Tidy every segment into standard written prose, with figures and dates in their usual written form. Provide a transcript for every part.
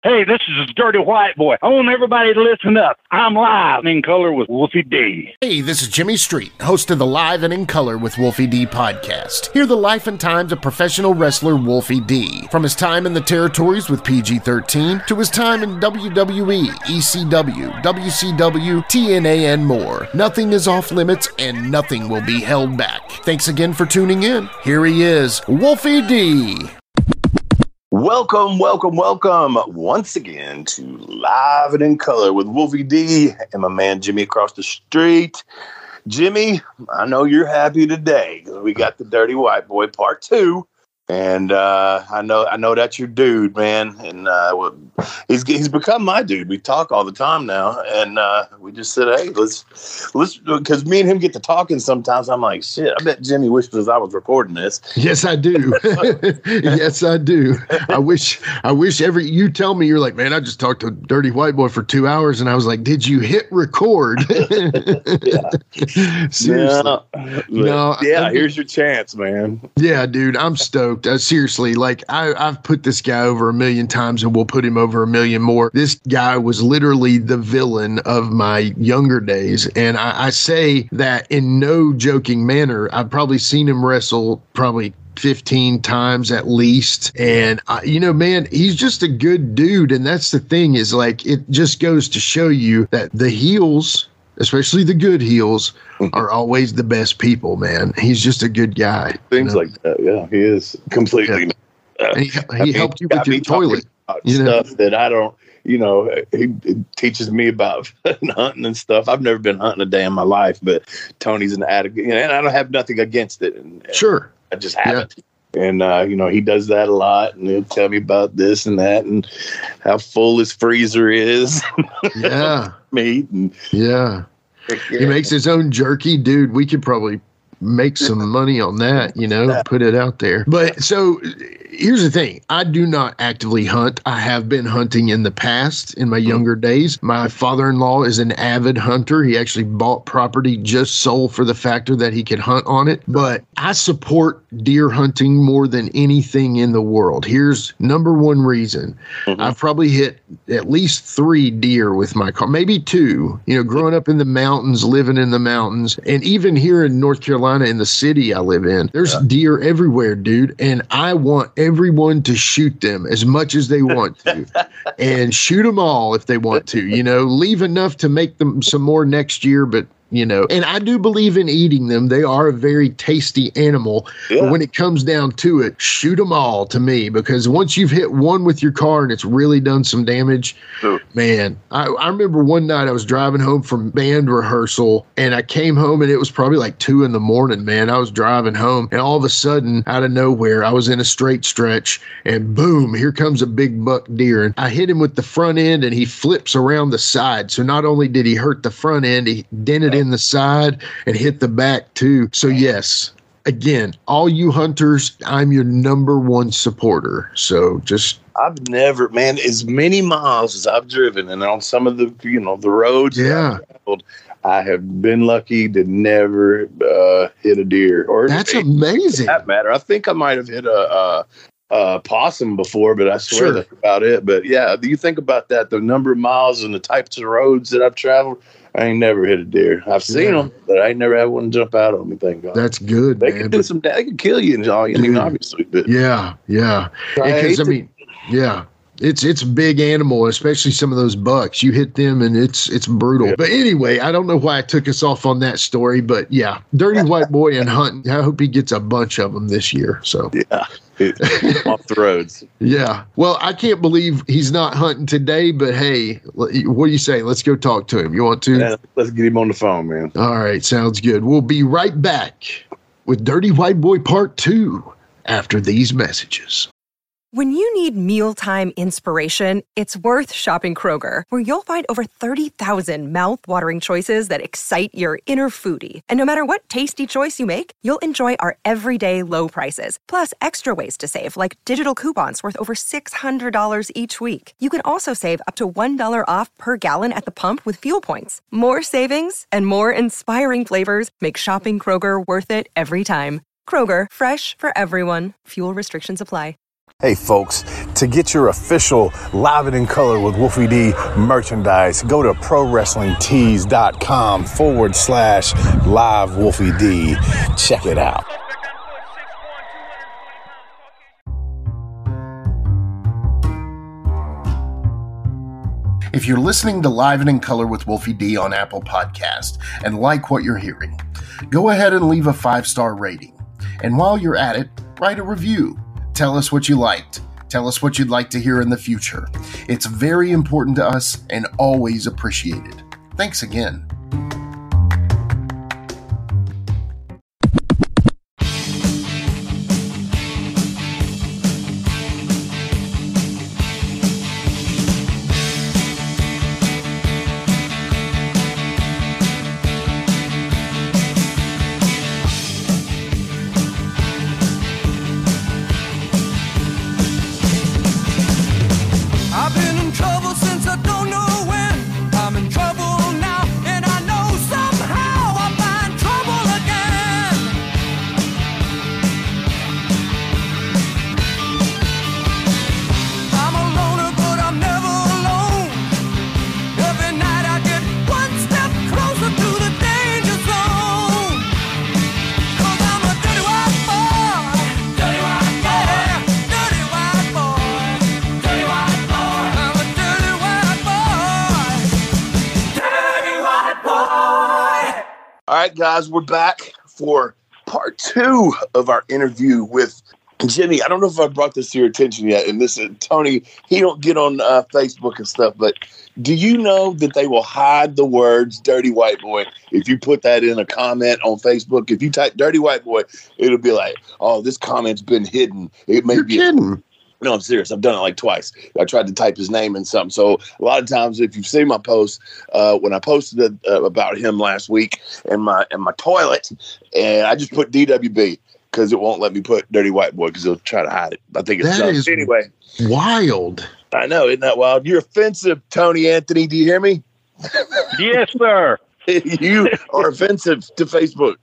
Hey, this is Dirty White Boy. I want everybody to listen up. I'm live and in color with Wolfie D. Hey, this is Jimmy Street, host of the Live and in Color with Wolfie D podcast. Hear the life and times of professional wrestler Wolfie D. From his time in the territories with PG-13 to his time in WWE, ECW, WCW, TNA, and more. Nothing is off limits and nothing will be held back. Thanks again for tuning in. Here he is, Wolfie D. Welcome once again to Live and in Color with Wolfie D and my man Jimmy across the street. Jimmy, I know you're happy today because we got the Dirty White Boy Part 2. And I know that's your dude, man. And he's become my dude. We talk all the time now, and we just said, hey, let's because me and him get to talking sometimes. I'm like, shit, I bet Jimmy wishes I was recording this. Yes, I do. Yes, I do. I wish you tell me, you're like, man, I just talked to Dirty White Boy for 2 hours, and I was like, did you hit record? Seriously. No. Yeah, here's your chance, man. Yeah, dude, I'm stoked. Seriously, like I've put this guy over 1 million times and we'll put him over 1 million more. This guy was literally the villain of my younger days. And I say that in no joking manner. I've probably seen him wrestle probably 15 times at least. And, man, he's just a good dude. And that's the thing is like, it just goes to show you that the heels, especially the good heels, are always the best people, man. He's just a good guy. Things like that, yeah. He is completely. Yeah. He helped you with your toilet. Stuff that I don't, he teaches me about hunting and stuff. I've never been hunting a day in my life, but Tony's an addict, and I don't have nothing against it. And sure. I just haven't. Yeah. And, he does that a lot, and he'll tell me about this and that and how full his freezer is. Yeah. Meat. And, yeah. He makes his own jerky. Dude, we could probably make some money on that, put it out there. But so here's the thing. I do not actively hunt. I have been hunting in the past in my younger days. My father-in-law is an avid hunter. He actually bought property just sold for the factor that he could hunt on it. But I support deer hunting more than anything in the world. Here's number one reason. I've probably hit at least 3 deer with my car, maybe 2, growing up in the mountains, living in the mountains. And even here in North Carolina, in the city I live in, there's deer everywhere, dude. And I want everyone to shoot them as much as they want to and shoot them all if they want to, leave enough to make them some more next year. But and I do believe in eating them. They are a very tasty animal. Yeah. But when it comes down to it, shoot them all to me, because once you've hit one with your car and it's really done some damage, man, I remember one night I was driving home from band rehearsal and I came home and it was probably like 2 a.m, man. I was driving home and all of a sudden, out of nowhere, I was in a straight stretch and boom, here comes a big buck deer. And I hit him with the front end and he flips around the side. So not only did he hurt the front end, he dented in the side and hit the back too. So yes, again, all you hunters, I'm your number one supporter. So I've never, man, as many miles as I've driven and on some of the, the roads that I've traveled, I have been lucky to never hit a deer. That's amazing. For that matter, I think I might have hit a possum before, but I swear that's about it. But yeah, do you think about that? The number of miles and the types of roads that I've traveled, I ain't never hit a deer. I've seen them, but I ain't never had one jump out on me. Thank God. That's good. They can do some. They can kill you and all. I mean, obviously, but yeah. Because it's a big animal, especially some of those bucks. You hit them and it's brutal. Yeah. But anyway, I don't know why I took us off on that story, but yeah, Dirty White Boy and hunting. I hope he gets a bunch of them this year. So yeah. Off the roads. Yeah. Well, I can't believe he's not hunting today, but hey, what do you say? Let's go talk to him. You want to? Yeah, let's get him on the phone, man. All right. Sounds good. We'll be right back with Dirty White Boy Part 2 after these messages. When you need mealtime inspiration, it's worth shopping Kroger, where you'll find over 30,000 mouth-watering choices that excite your inner foodie. And no matter what tasty choice you make, you'll enjoy our everyday low prices, plus extra ways to save, like digital coupons worth over $600 each week. You can also save up to $1 off per gallon at the pump with fuel points. More savings and more inspiring flavors make shopping Kroger worth it every time. Kroger, fresh for everyone. Fuel restrictions apply. Hey folks, to get your official Live It in Color with Wolfie D merchandise, go to ProWrestlingTees.com/Live Wolfie D. Check it out. If you're listening to Live and in Color with Wolfie D on Apple Podcast and like what you're hearing, go ahead and leave a 5-star rating. And while you're at it, write a review. Tell us what you liked. Tell us what you'd like to hear in the future. It's very important to us and always appreciated. Thanks again. Guys, we're back for part 2 of our interview with Jimmy. I don't know if I brought this to your attention yet, and this is Tony. He don't get on Facebook and stuff, but do you know that they will hide the words "dirty white boy" if you put that in a comment on Facebook? If you type "dirty white boy," it'll be like, "Oh, this comment's been hidden." It may be kidding. No, I'm serious. I've done it like twice. I tried to type his name in something. So a lot of times, if you've seen my post, when I posted about him last week in my toilet, and I just put DWB because it won't let me put dirty white boy because it'll try to hide it. I think it's that anyway. Wild. I know, isn't that wild? You're offensive, Tony Anthony. Do you hear me? Yes, sir. You are offensive to Facebook.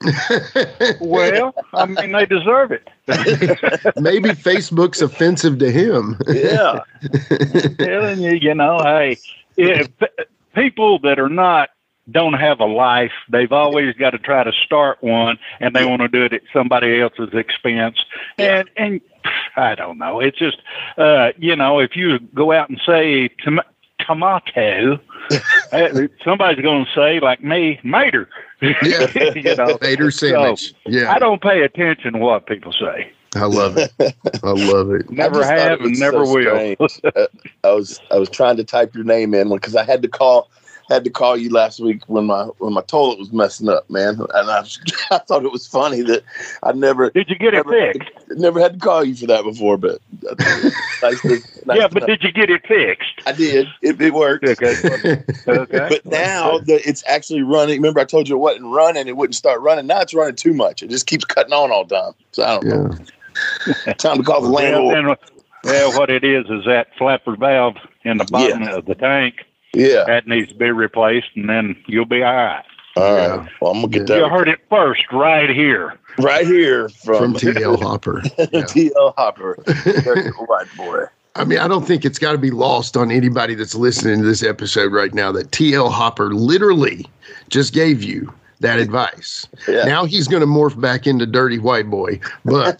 Well, I mean, they deserve it. Maybe Facebook's offensive to him. Yeah. I'm telling you, hey, if people that are don't have a life, they've always got to try to start one, and they want to do it at somebody else's expense. And I don't know. It's just, if you go out and say tomato, somebody's going to say, like me, mater. Yeah. Mater sandwich. So, I don't pay attention to what people say. I love it. I love it. Never have and never will. I was trying to type your name in because I had to call you last week when my toilet was messing up, man. And I thought it was funny that I never. Did you get it fixed? Never had to call you for that before, but nice but did you get it fixed? I did. It worked. Okay. But now it's actually running. Remember, I told you it wasn't running. It wouldn't start running. Now it's running too much. It just keeps cutting on all the time. So I don't know. Time to call the landlord. What it is that flapper valve in the bottom of the tank. Yeah. That needs to be replaced, and then you'll be all right. All right. Well, I'm going to get that. You heard it first right here. Right here from TL Hopper. TL Hopper. White boy. I mean, I don't think it's got to be lost on anybody that's listening to this episode right now that TL Hopper literally just gave you that advice. Yeah. Now he's going to morph back into Dirty White Boy, but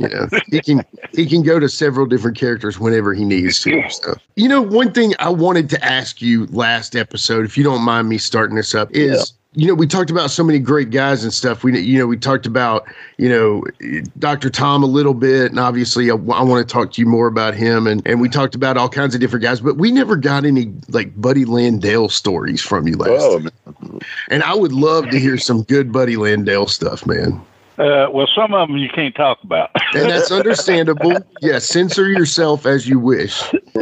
he can go to several different characters whenever he needs to. So, one thing I wanted to ask you last episode, if you don't mind me starting this up, is we talked about so many great guys and stuff. We talked about, Dr. Tom a little bit, and obviously I want to talk to you more about him. And we talked about all kinds of different guys, but we never got any like Buddy Landale stories from you last time. And I would love to hear some good Buddy Landale stuff, man. Well, some of them you can't talk about. And that's understandable. Yeah, censor yourself as you wish.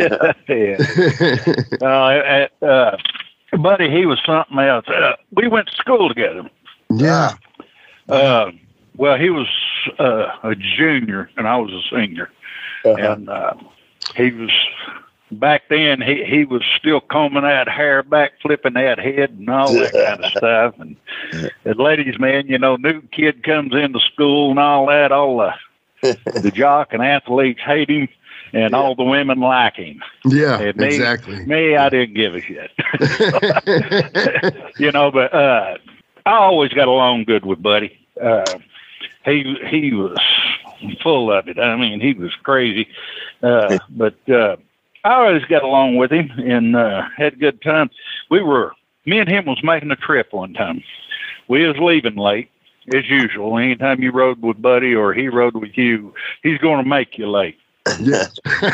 Buddy, he was something else. We went to school together. Yeah. Well, he was a junior, and I was a senior. And he was, back then, he was still combing that hair back, flipping that head, and all that kind of stuff. And the ladies, man, new kid comes into school and all that, all the the jock and athletes hate him, and all the women like him. Yeah, and me, exactly. Me, I didn't give a shit. But I always got along good with Buddy. He was full of it. I mean, he was crazy. But I always got along with him and had a good time. Me and him was making a trip one time. We was leaving late, as usual. Anytime you rode with Buddy or he rode with you, he's going to make you late. Yeah.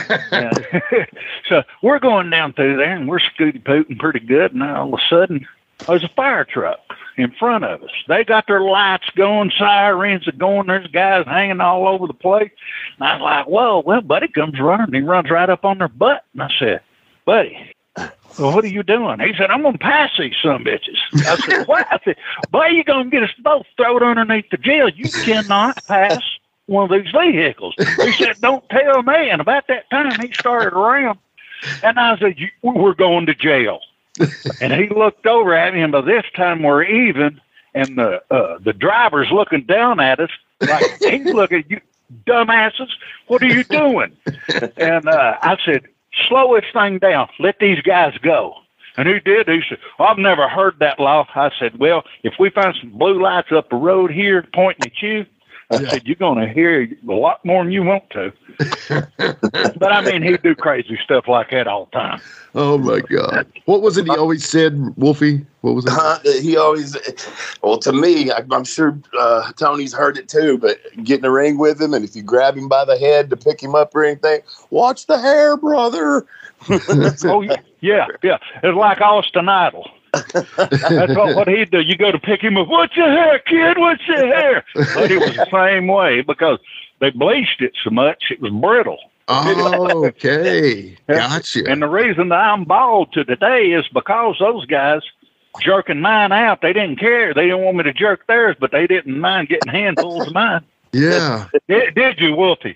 So we're going down through there, and we're scooty-pooting pretty good, and all of a sudden, there's a fire truck in front of us. They got their lights going, sirens are going, there's guys hanging all over the place. And I was like, whoa, well, Buddy comes running. He runs right up on their butt. And I said, Buddy, well, what are you doing? He said, I'm going to pass these sumbitches. I said, what? I said, boy, you're going to get us both thrown underneath the jail. You cannot pass one of these vehicles. He said, don't tell me. And about that time, he started around. And I said, we're going to jail. And he looked over at me, and by this time we're even, and the driver's looking down at us like, he's looking, you dumbasses, what are you doing? And I said, slow this thing down. Let these guys go. And he did. He said, I've never heard that law. I said, well, if we find some blue lights up the road here pointing at you, I said, you're going to hear a lot more than you want to. But, I mean, he'd do crazy stuff like that all the time. Oh, my God. What was it he always said, Wolfie? What was it? He always, well, to me, I'm sure Tony's heard it too, but get in the ring with him, and if you grab him by the head to pick him up or anything, watch the hair, brother. Oh, yeah. It's like Austin Idol. That's what he'd do. You go to pick him up. What's your hair, kid? What's your hair? But it was the same way because they bleached it so much it was brittle. Oh, okay. Gotcha. And the reason that I'm bald to today is because those guys jerking mine out, they didn't care. They didn't want me to jerk theirs, but they didn't mind getting handfuls of mine. Yeah. Did you, Wolfie?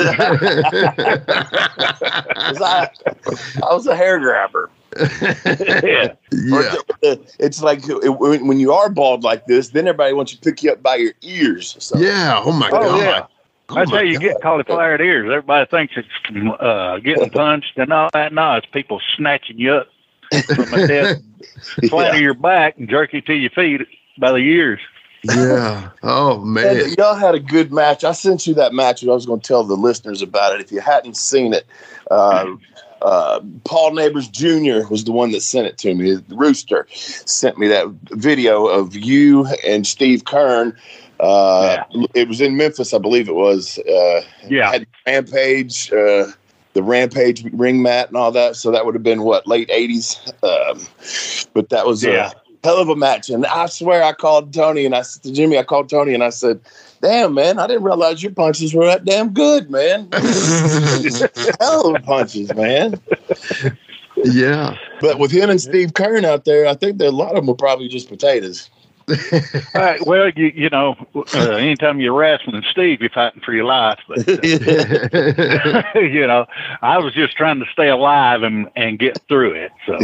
I was a hair grabber. Yeah. It's like when you are bald like this, then everybody wants you to pick you up by your ears. So. Yeah. Oh my God. Yeah. That's how you get cauliflowered ears. Everybody thinks it's getting punched and all that. No, it's people snatching you up from a dead flat of your back and jerk you to your feet by the ears. Yeah. Oh, man. Y'all had a good match. I sent you that match, and I was going to tell the listeners about it. If you hadn't seen it, Paul Neighbors Jr. was the one that sent it to me. The Rooster sent me that video of you and Steve Kern. It was in Memphis, I believe it was. Had Rampage, the Rampage ring mat and all that. So that would have been, late 80s? But that was a hell of a match. And I swear I called Tony, and I said to Jimmy, and I said, damn, man, I didn't realize your punches were that damn good, man. Hell of punches, man. Yeah. But with him and Steve Kern out there, I think that a lot of them were probably just potatoes. Well, you know, anytime you're wrestling Steve, you're fighting for your life. But, you know, I was just trying to stay alive and get through it. So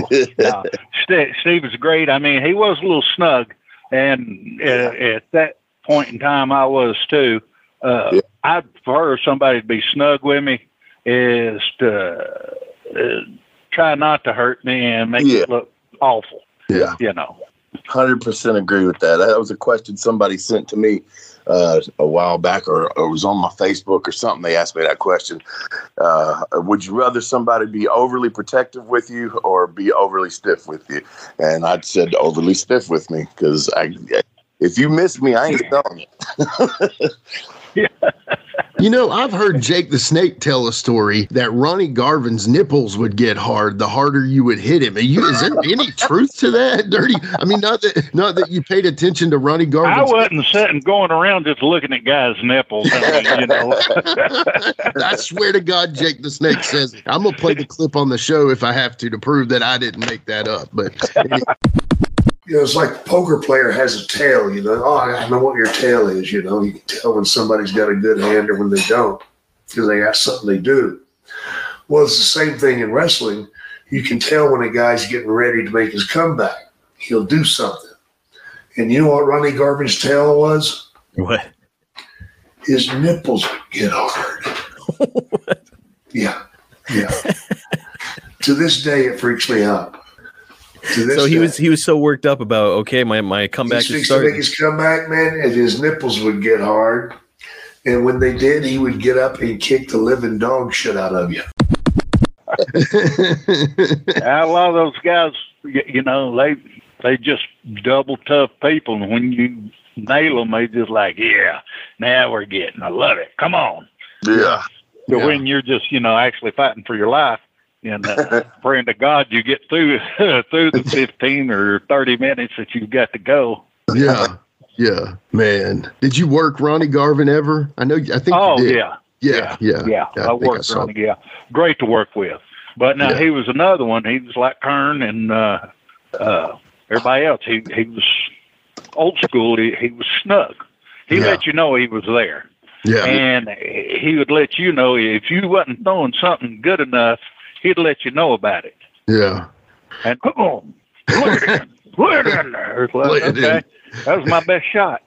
Steve was great. I mean, he was a little snug. And at that point in time, I was too. I'd prefer somebody to be snug with me is to try not to hurt me and make it look awful. Yeah. You know. 100% agree with that. That was a question somebody sent to me a while back, or it was on my Facebook or something. They asked me that question. Would you rather somebody be overly protective with you or be overly stiff with you? And I said overly stiff with me, because if you miss me, I ain't telling you. You know, I've heard Jake the Snake tell a story that Ronnie Garvin's nipples would get hard the harder you would hit him. Is there any truth to that, Dirty? I mean, not that you paid attention to Ronnie Garvin. I wasn't sitting going around just looking at guys' nipples. I mean, you know. I swear to God, Jake the Snake says, I'm going to play the clip on the show if I have to prove that I didn't make that up. But you know, it's like a poker player has a tail, you know. Oh, I know what your tail is, you know. You can tell when somebody's got a good hand or when they don't, because they got something they do. Well, it's the same thing in wrestling. You can tell when a guy's getting ready to make his comeback. He'll do something. And you know what Ronnie Garvin's tail was? What? his nipples would get hard. Yeah. To this day, it freaks me out. So he was so worked up about, okay, my comeback is starting. To make his comeback, man, and his nipples would get hard. And when they did, he would get up and kick the living dog shit out of you. A lot of those guys, they just double tough people. And when you nail them, they just like, yeah, now we're getting. I love it. Come on. Yeah. So when you're just, actually fighting for your life, and praying to God you get through the 15 or 30 minutes that you've got to go. Yeah, man. Did you work Ronnie Garvin ever? I think you did. Yeah. I worked Ronnie. Yeah, great to work with. But now he was another one. He was like Kern and everybody else. He was old school. He was snug. He let you know he was there. Yeah, and he would let you know if you wasn't throwing something good enough. He'd let you know about it. Yeah. And come on, put it in there. Like, okay, that was my best shot.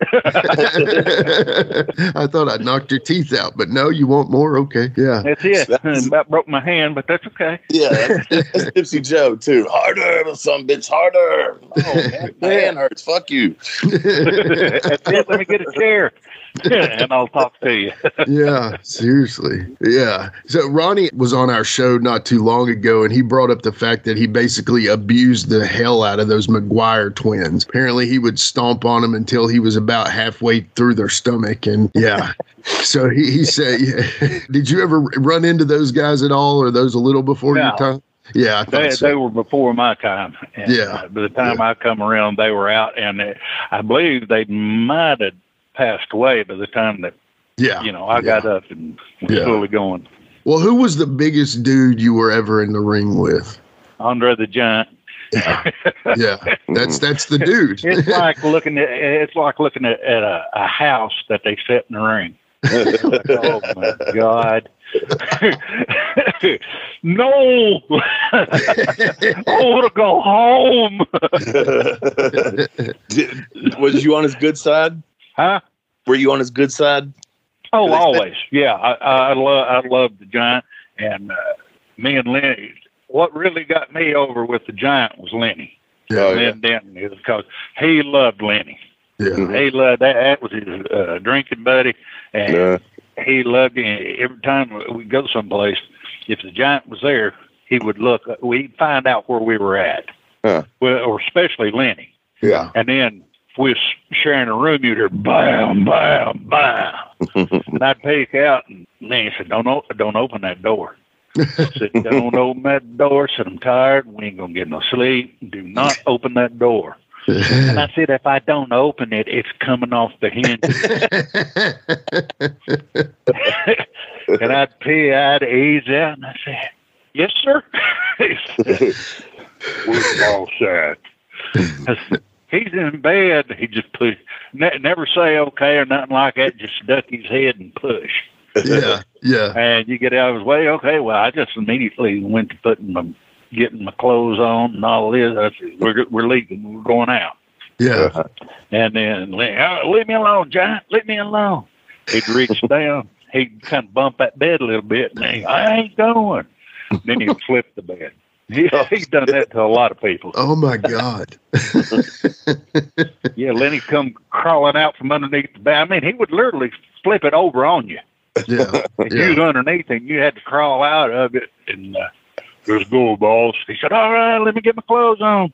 I thought I'd knocked your teeth out, but no, you want more? Okay, yeah. That's it. About broke my hand, but that's okay. Yeah, that's Tipsy Joe too. Harder, some bitch, harder. Oh, man, my hand hurts. Fuck you. That's it. Let me get a chair. And I'll talk to you. Yeah, seriously. Yeah. So Ronnie was on our show not too long ago, and he brought up the fact that he basically abused the hell out of those McGuire twins. Apparently, he would stomp on them until he was about halfway through their stomach. And so he said, did you ever run into those guys at all, or those a little before your time? Yeah, I thought they were before my time. And, by the time I come around, they were out, and I believe they might have passed away by the time that I got up and was fully going. Well, who was the biggest dude you were ever in the ring with? Andre the Giant. That's the dude. It's like looking at a house that they set in the ring. Oh my God. No. I want to go home. Was you on his good side? Huh? Were you on his good side? Oh, always. Yeah, I love the Giant, and me and Lenny. What really got me over with the Giant was Lenny. Len Denton, because he loved Lenny. Yeah, he loved that. That was his drinking buddy, and he loved it. Every time we go someplace, if the Giant was there, he would look. We'd find out where we were at. Well, or especially Lenny. Yeah, and then. We was sharing a room, you'd hear bam, bam, bam. And I'd peek out, and then he said, don't open that door. I said, don't open that door. I said, I'm tired. We ain't going to get no sleep. Do not open that door. And I said, if I don't open it, it's coming off the hinges. And I'd ease out, and I said, yes, sir. He said, we're all set. I said, he's in bed. He just push. Never say okay or nothing like that. Just duck his head and push. Yeah. And you get out of his way. Okay, well, I just immediately went to getting my clothes on and all this. I said, we're leaving. We're going out. Yeah. And then leave me alone, Giant. Leave me alone. He'd reach down. He'd kind of bump that bed a little bit, and I ain't going. Then he'd flip the bed. He's done that to a lot of people. Oh my God! Yeah, Lenny come crawling out from underneath the bed. I mean, he would literally flip it over on you. Yeah, you was underneath and you had to crawl out of it. And let's go, boss. He said, "All right, let me get my clothes on."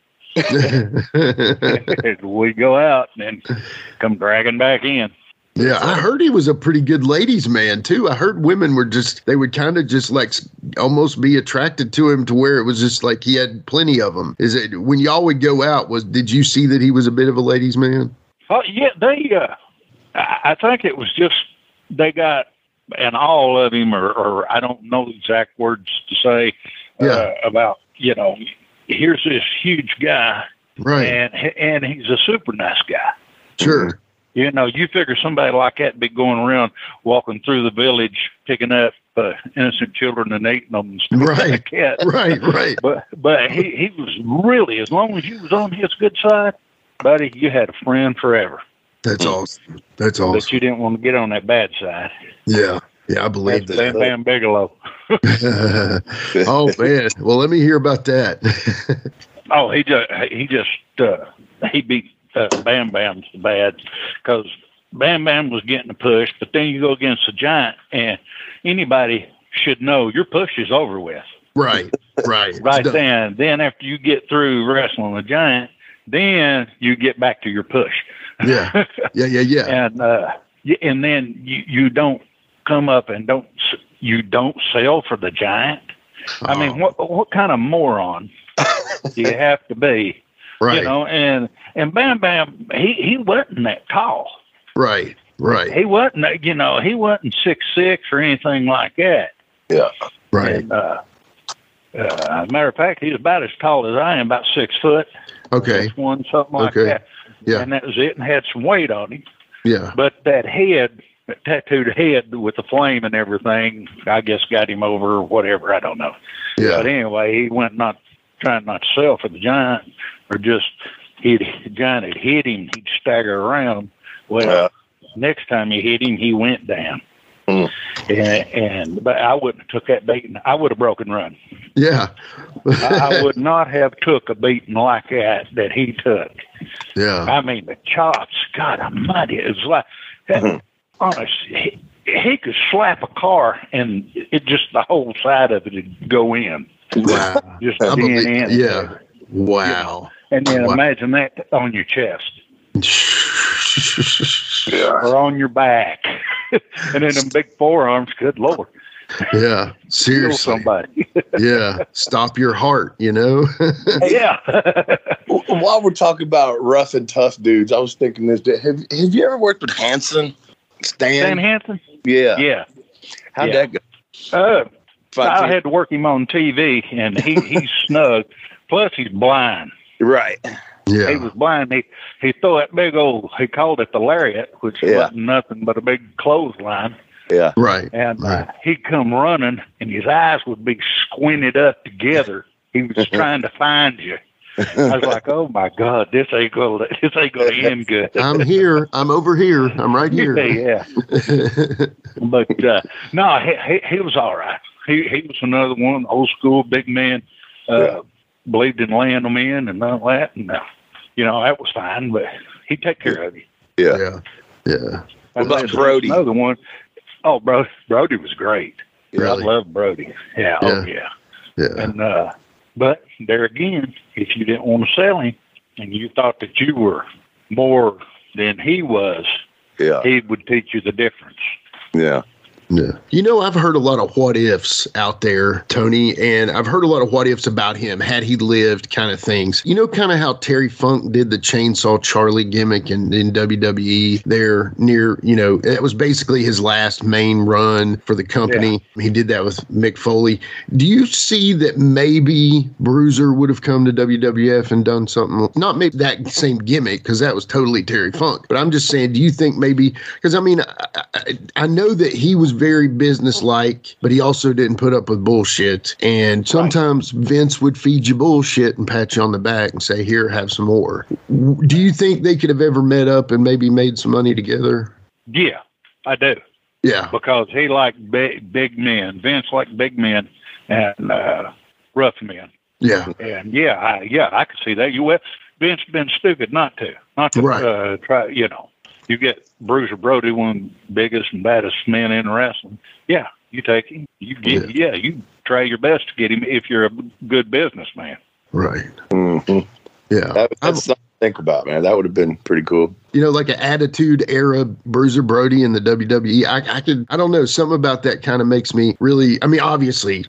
We go out and then come dragging back in. Yeah, I heard he was a pretty good ladies' man too. I heard women they would kind of just like almost be attracted to him to where it was just like he had plenty of them. Is it when y'all would go out? Did you see that he was a bit of a ladies' man? Oh yeah, I think it was just they got and all of him, or I don't know the exact words to say about here's this huge guy, right? And he's a super nice guy. Sure. You figure somebody like that be going around walking through the village, picking up innocent children and eating them and stuff like that. Right. But he was really, as long as you was on his good side, buddy, you had a friend forever. That's awesome. That's awesome. But you didn't want to get on that bad side. Yeah. Yeah, I believe that. Bam Bam Bigelow. Oh man. Well, let me hear about that. Oh, he beat Bam Bam so bad because Bam Bam was getting a push, but then you go against a giant, and anybody should know your push is over with. Right. Then. Then after you get through wrestling a giant, then you get back to your push. Yeah. And then you don't come up and don't sell for the giant. I mean, what kind of moron do you have to be? Right. You know, and Bam Bam, he wasn't that tall. Right. He wasn't, he wasn't 6'6" or anything like that. Yeah. Right. And, as a matter of fact, he's about as tall as I am, about 6 foot. Okay. Something like that. Yeah. And that was it, and had some weight on him. Yeah. But that tattooed head with the flame and everything, I guess got him over or whatever. I don't know. Yeah. But anyway, he went trying not to sell for the giant, or just the giant had hit him, he'd stagger around. Well, next time he hit him, he went down. But I wouldn't have took that beating. I would have broken run. Yeah. I would not have took a beating like that he took. Yeah. I mean, the chops, God almighty, it was like, honestly, he could slap a car and it just, the whole side of it would go in. Wow. Just in. Yeah. Wow. And then imagine that on your chest. Or on your back. And then them big forearms, good Lord. Yeah, seriously. Somebody. Yeah, stop your heart, Yeah. While we're talking about rough and tough dudes, I was thinking this. Have you ever worked with Hanson? Stan Hansen? Yeah. Yeah. How'd that go? I had to work him on TV, and he's snug. Plus, he's blind. Right. Yeah. He was blind. He threw that big old, he called it the lariat, which wasn't nothing but a big clothesline. Yeah. Right. And he'd come running, and his eyes would be squinted up together. He was trying to find you. I was like, "Oh my God, this ain't going to end good." I'm here. I'm over here. I'm right here. Yeah. But no, he was all right. He was another one, old school big man. Believed in laying them in and all that, and that was fine. But he'd take care of you. Yeah. What about Brody? Another one. Oh, Brody was great. Really? I love Brody. Yeah. Oh, yeah. And but there again, if you didn't want to sell him and you thought that you were more than he was, he would teach you the difference. Yeah. Yeah. I've heard a lot of what ifs out there, Tony, and I've heard a lot of what ifs about him, had he lived kind of things. Kind of how Terry Funk did the Chainsaw Charlie gimmick in WWE there near, it was basically his last main run for the company. Yeah. He did that with Mick Foley. Do you see that maybe Bruiser would have come to WWF and done something, not maybe that same gimmick, because that was totally Terry Funk, but I'm just saying, do you think maybe, because I know that he was very businesslike, but he also didn't put up with bullshit. And sometimes Vince would feed you bullshit and pat you on the back and say, "Here, have some more." Do you think they could have ever met up and maybe made some money together? Yeah, I do. Yeah. Because he liked big men. Vince liked big men and rough men. Yeah. And I could see that. Vince been stupid not to try, You get Bruiser Brody, one of the biggest and baddest men in wrestling. Yeah, you take him. You try your best to get him if you're a good businessman. Right. Mm-hmm. Yeah. That's something to think about, man. That would have been pretty cool. Like an Attitude Era Bruiser Brody in the WWE. I don't know, something about that kind of makes me really, obviously,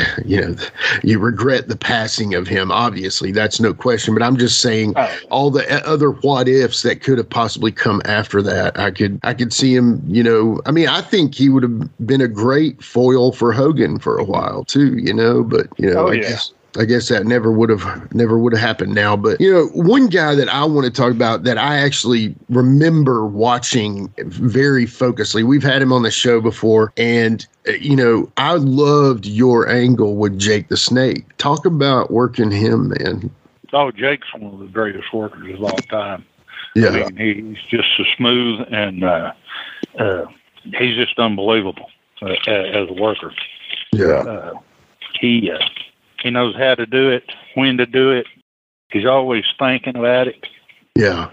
you regret the passing of him. Obviously, that's no question. But I'm just saying all the other what ifs that could have possibly come after that. I could see him, I think he would have been a great foil for Hogan for a while too, but, I guess that never would have happened now. But, one guy that I want to talk about that I actually remember watching very focusedly, we've had him on the show before, and, I loved your angle with Jake the Snake. Talk about working him, man. Oh, Jake's one of the greatest workers of all time. Yeah. I mean, he's just so smooth, and he's just unbelievable as a worker. Yeah. He knows how to do it, when to do it. He's always thinking about it. Yeah.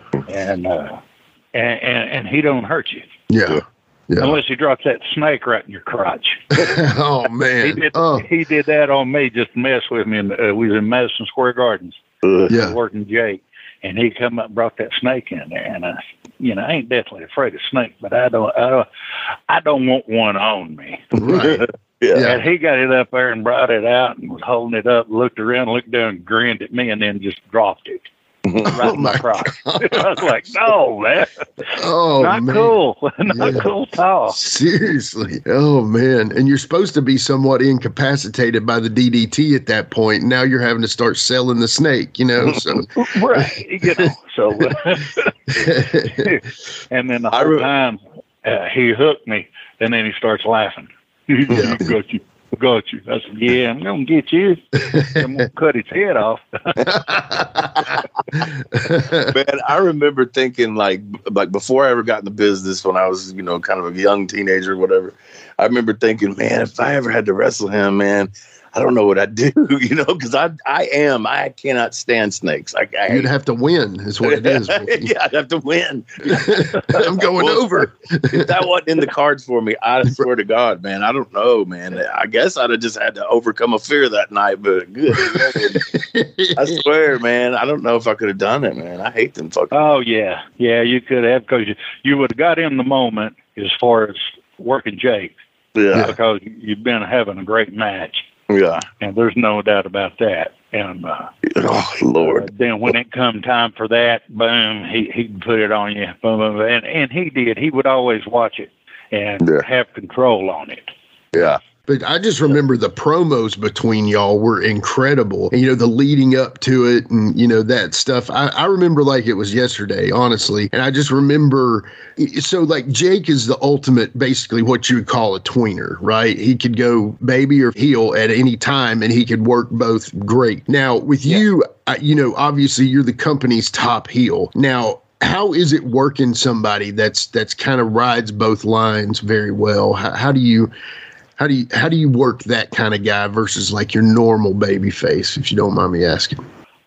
And he don't hurt you. Yeah. Yeah. Unless he drops that snake right in your crotch. Oh man, he did that on me just to mess with me. And we was in Madison Square Gardens, working Jake, and he come up and brought that snake in there. And I ain't definitely afraid of snakes, but I don't want one on me. Right. And he got it up there and brought it out and was holding it up, looked around, looked down, and grinned at me, and then just dropped it. Right in my crotch. I was like, no, man. Oh, not man. Cool. Not cool at all. Seriously. Oh, man. And you're supposed to be somewhat incapacitated by the DDT at that point. Now you're having to start selling the snake, So. Right. So. And then the whole time he hooked me, and then he starts laughing. Got you. I said, yeah, I'm going to get you. I'm going to cut his head off. Man, I remember thinking like before I ever got in the business, when I was, kind of a young teenager or whatever, I remember thinking, man, if I ever had to wrestle him, man, I don't know what I'd do, because I cannot stand snakes. You'd have to win, is what it is. Yeah, I'd have to win. I'm going over. If that wasn't in the cards for me, I swear to God, man, I don't know, man. I guess I'd have just had to overcome a fear that night, but good. I swear, man, I don't know if I could have done it, man. I hate them fucking. Oh, yeah. Yeah, you could have, because you would have got in the moment as far as working Jake. Yeah. Because you've been having a great match. Yeah. And there's no doubt about that. And oh Lord. Then when it come time for that, boom, he'd put it on you. Boom, boom, and he did. He would always watch it and have control on it. Yeah. But I just remember the promos between y'all were incredible. And, the leading up to it and, that stuff. I remember like it was yesterday, honestly. And I just remember, so like Jake is the ultimate, basically what you would call a tweener, right? He could go baby or heel at any time and he could work both great. Now with you, obviously you're the company's top heel. Now, how is it working somebody that's kind of rides both lines very well? How do you work that kind of guy versus like your normal baby face, if you don't mind me asking?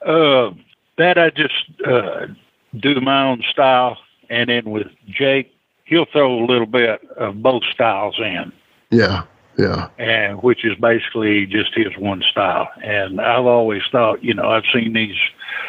That I just do my own style, and then with Jake, he'll throw a little bit of both styles in. Yeah. And which is basically just his one style. And I've always thought, I've seen these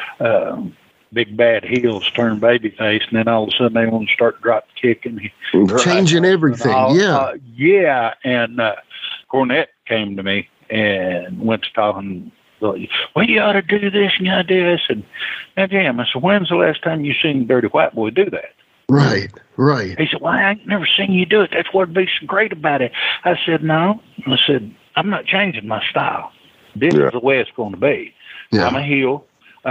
big bad heels turn babyface, and then all of a sudden they want to start drop kicking, changing everything. Yeah. And Cornette came to me and went to talking. Well, you ought to do this and you ought to do this. And now, Jim, I said, when's the last time you seen Dirty White Boy do that? Right. He said, well, I ain't never seen you do it. That's what'd be so great about it. I said, no. I said, I'm not changing my style. This is the way it's going to be. Yeah. I'm a heel.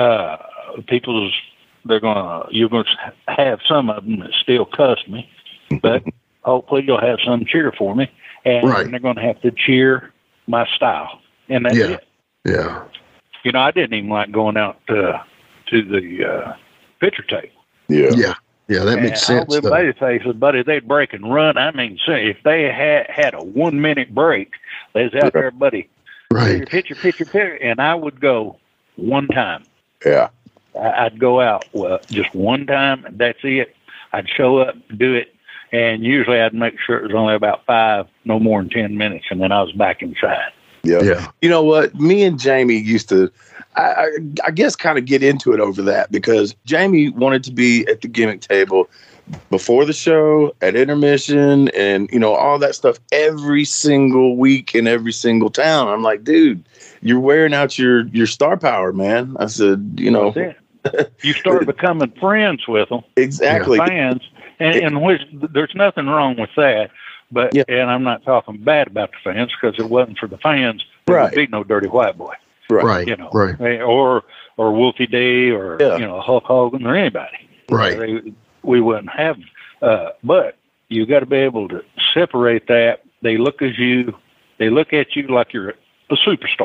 You're going to have some of them that still cuss me, but hopefully you'll have some cheer for me, and they're going to have to cheer my style, and that's it. Yeah. I didn't even like going out to the picture tape. Yeah, that makes sense. All the baby faces, buddy, they'd break and run. I mean, see, if they had a 1 minute break, they was out there, buddy. Right. Picture, and I would go one time. Yeah. I'd go out just one time, and that's it. I'd show up, do it, and usually I'd make sure it was only about 5, no more than 10 minutes, and then I was back inside. Yeah. You know what? Me and Jamie used to, I guess, kind of get into it over that, because Jamie wanted to be at the gimmick table before the show, at intermission, and, all that stuff every single week in every single town. I'm like, dude, you're wearing out your star power, man. I said, you start becoming friends with them. Exactly. Fans. And which there's nothing wrong with that. But and I'm not talking bad about the fans, because if it wasn't for the fans, there would be no Dirty White Boy. Right. Or Wolfie D, or Hulk Hogan, or anybody. Right. We wouldn't have them. But you got to be able to separate that. They look at you like you're a superstar.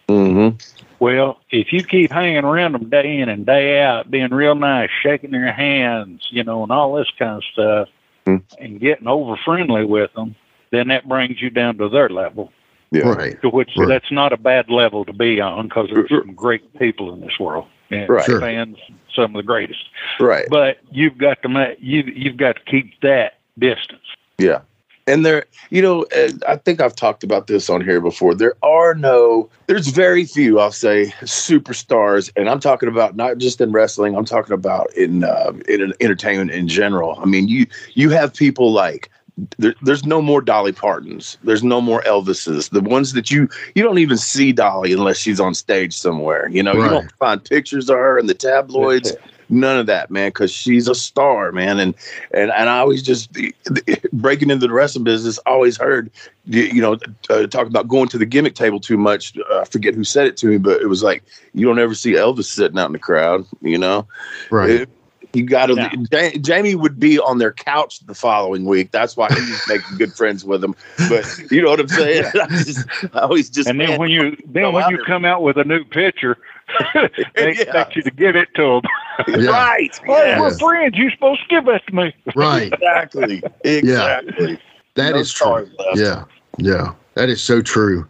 Mm-hmm. Well, if you keep hanging around them day in and day out, being real nice, shaking their hands, and all this kind of stuff, and getting over friendly with them, then that brings you down to their level. Yeah. Right. To which that's not a bad level to be on, because there's some great people in this world. And fans, some of the greatest. Right. But you've got to you've got to keep that distance. Yeah. And I think I've talked about this on here before. There's very few, I'll say, superstars. And I'm talking about not just in wrestling, I'm talking about in entertainment in general. I mean, you have people like, there's no more Dolly Partons. There's no more Elvises. The ones that you don't even see Dolly unless she's on stage somewhere. You don't find pictures of her in the tabloids. None of that, man, because she's a star, man. And I always just breaking into the wrestling business, always heard, talk about going to the gimmick table too much. I forget who said it to me, but it was like, you don't ever see Elvis sitting out in the crowd, Right. You got to. Jamie would be on their couch the following week. That's why he was making good friends with them. But you know what I'm saying? I always just. And then when you come out with a new picture, they expect you to give it to them. Yeah. Right. Hey, we're friends. You're supposed to give that to me. Right. Exactly. Yeah. That is true. Yeah. Yeah. That is so true.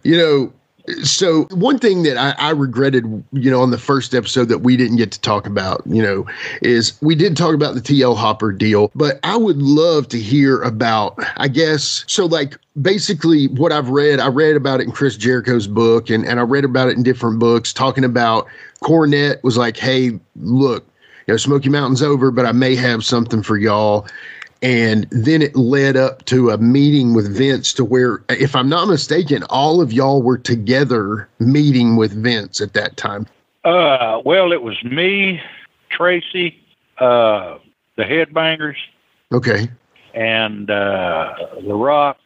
So one thing that I regretted, on the first episode that we didn't get to talk about, is we did talk about the TL Hopper deal, but I would love to hear about, basically what I read about it in Chris Jericho's book, and I read about it in different books, talking about Cornette was like, hey, look, Smoky Mountain's over, but I may have something for y'all. And then it led up to a meeting with Vince to where, if I'm not mistaken, all of y'all were together meeting with Vince at that time. Well, it was me, Tracy, the Headbangers. Okay. And The Rock,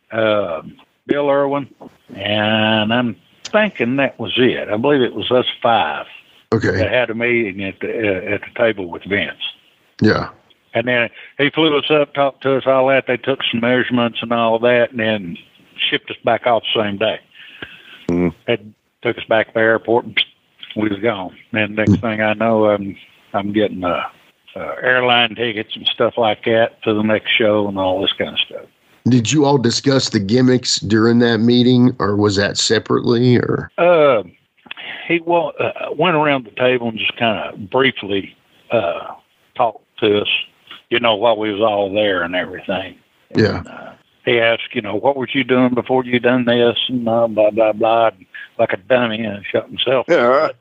Bill Irwin. And I'm thinking that was it. I believe it was us 5. Okay. That had a meeting at the table with Vince. Yeah. And then he flew us up, talked to us, all that. They took some measurements and all that, and then shipped us back off the same day. They took us back to the airport, and we was gone. And next thing I know, I'm getting airline tickets and stuff like that to the next show and all this kind of stuff. Did you all discuss the gimmicks during that meeting, or was that separately? Or he went around the table and just kind of briefly talked to us. While we was all there and everything. Yeah. And, he asked, what were you doing before you done this? And blah, blah, blah, like a dummy, and shut himself. Yeah.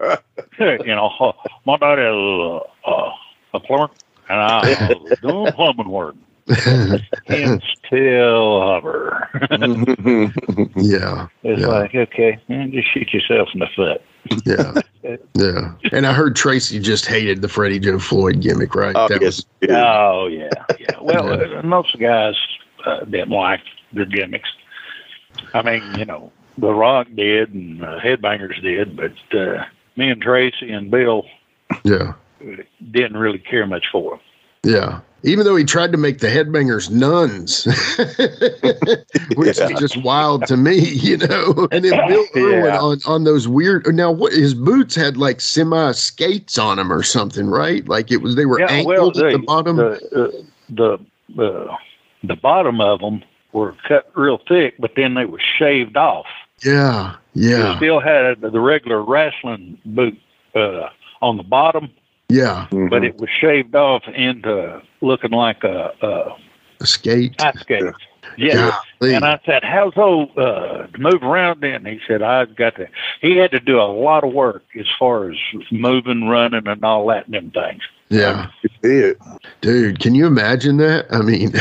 My dad is a plumber, and I was doing plumbing work. And still hover. Yeah. It's like, okay, just shoot yourself in the foot. Yeah. Yeah. And I heard Tracy just hated the Freddie Joe Floyd gimmick, right? Oh, yeah. Well, most guys didn't like the gimmicks. I mean, The Rock did and Headbangers did, but me and Tracy and Bill didn't really care much for them. Yeah. Even though he tried to make the Headbangers nuns, which is just wild to me, And then Bill Irwin on those weird. Now, what his boots had like semi skates on them or something, right? Like they were angled at the bottom. The bottom of them were cut real thick, but then they were shaved off. Yeah. They still had the regular wrestling boot on the bottom. Yeah. But it was shaved off into looking like a skate. Ice skates. Yeah. Golly. And I said, how's those to move around then? He said, he had to do a lot of work as far as moving, running, and all that and them things. Yeah. Dude, can you imagine that? I mean,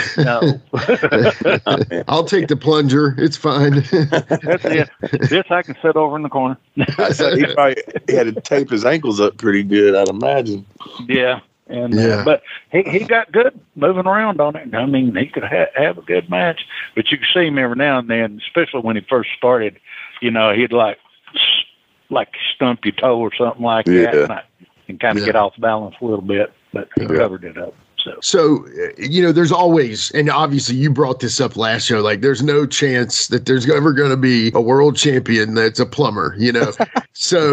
no. I'll take the plunger. It's fine. That's it. This I can sit over in the corner. He had to tape his ankles up pretty good, I'd imagine. Yeah. And but he got good moving around on it. I mean, he could have a good match, but you could see him every now and then, especially when he first started. He'd like stump your toe or something like that, and kind of get off balance a little bit. But he covered it up. So, there's always, and obviously you brought this up last show, like there's no chance that there's ever going to be a world champion that's a plumber, So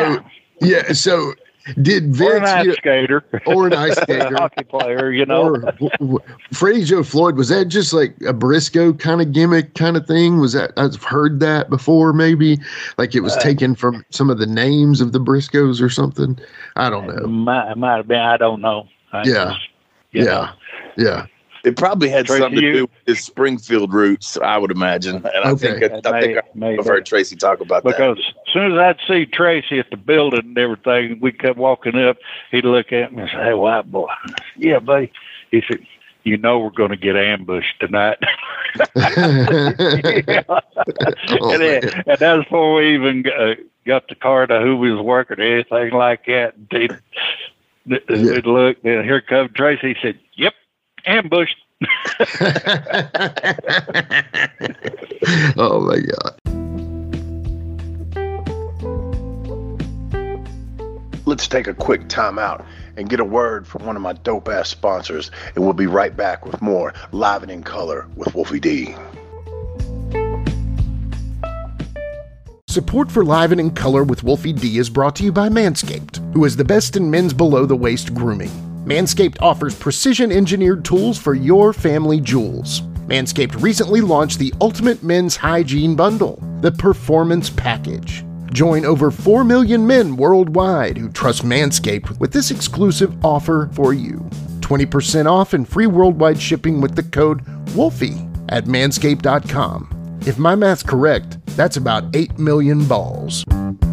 did Vince, or an ice skater, hockey player, or Freddie Joe Floyd, was that just like a Briscoe kind of gimmick kind of thing? Was that, I've heard that before, maybe like it was taken from some of the names of the Briscoes or something. I don't know. It might have been. I don't know. Yeah. It probably had something to do with his Springfield roots, I would imagine. And I think I've heard Tracy talk about that. Because as soon as I'd see Tracy at the building and everything, we kept walking up, he'd look at me and say, "Hey, white boy." "Yeah, buddy." He said, "We're going to get ambushed tonight." And that's before we even got the card of who we was working or anything like that. They'd look, and here comes Tracy. He said, "Yep. Ambushed." Oh my God. Let's take a quick time out and get a word from one of my dope ass sponsors, and we'll be right back with more Live and in Color with Wolfie D. Support for Live and in Color with Wolfie D is brought to you by Manscaped, who is the best in men's below-the-waist grooming. Manscaped offers precision-engineered tools for your family jewels. Manscaped recently launched the Ultimate Men's Hygiene Bundle, the Performance Package. Join over 4 million men worldwide who trust Manscaped with this exclusive offer for you. 20% off and free worldwide shipping with the code WOLFIE at manscaped.com. If my math's correct, that's about 8 million balls.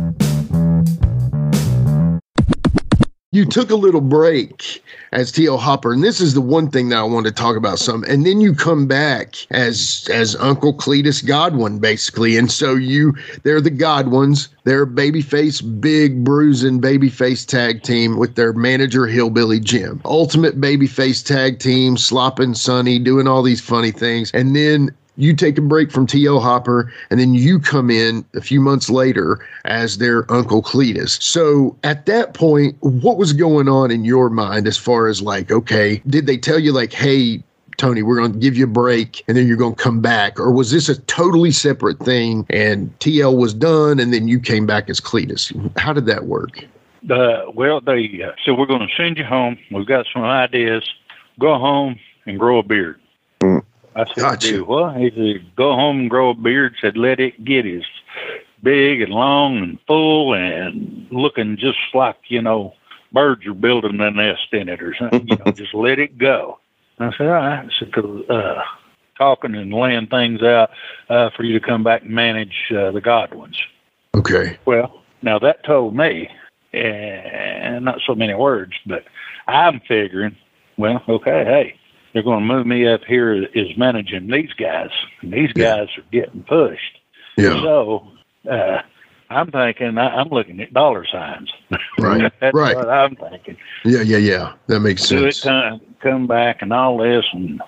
You took a little break as T.L. Hopper, and this is the one thing that I want to talk about some. And then you come back as Uncle Cletus Godwin, basically. And so they're the Godwins. They're a babyface, big bruising babyface tag team with their manager, Hillbilly Jim. Ultimate babyface tag team, slopping Sonny, doing all these funny things. And then you take a break from T.L. Hopper, and then you come in a few months later as their Uncle Cletus. So at that point, what was going on in your mind as far as like, okay, did they tell you like, "Hey, Tony, we're going to give you a break and then you're going to come back"? Or was this a totally separate thing and TL was done and then you came back as Cletus? How did that work? Well, they said, "We're going to send you home. We've got some ideas. Go home and grow a beard." I said, Gotcha. "Well," he said, "go home and grow a beard." Said, "Let it get as big and long and full and looking just like, birds are building a nest in it or something. Just let it go." And I said, "All right." I said, "Talking and laying things out for you to come back and manage the Godwins." Okay. Well, now that told me, and not so many words, but I'm figuring, well, okay, hey, they're going to move me up here as managing these guys, and these guys are getting pushed. Yeah. So I'm thinking, I'm looking at dollar signs. Right. That's right. what I'm thinking. Yeah. That makes sense. Come back and all this, and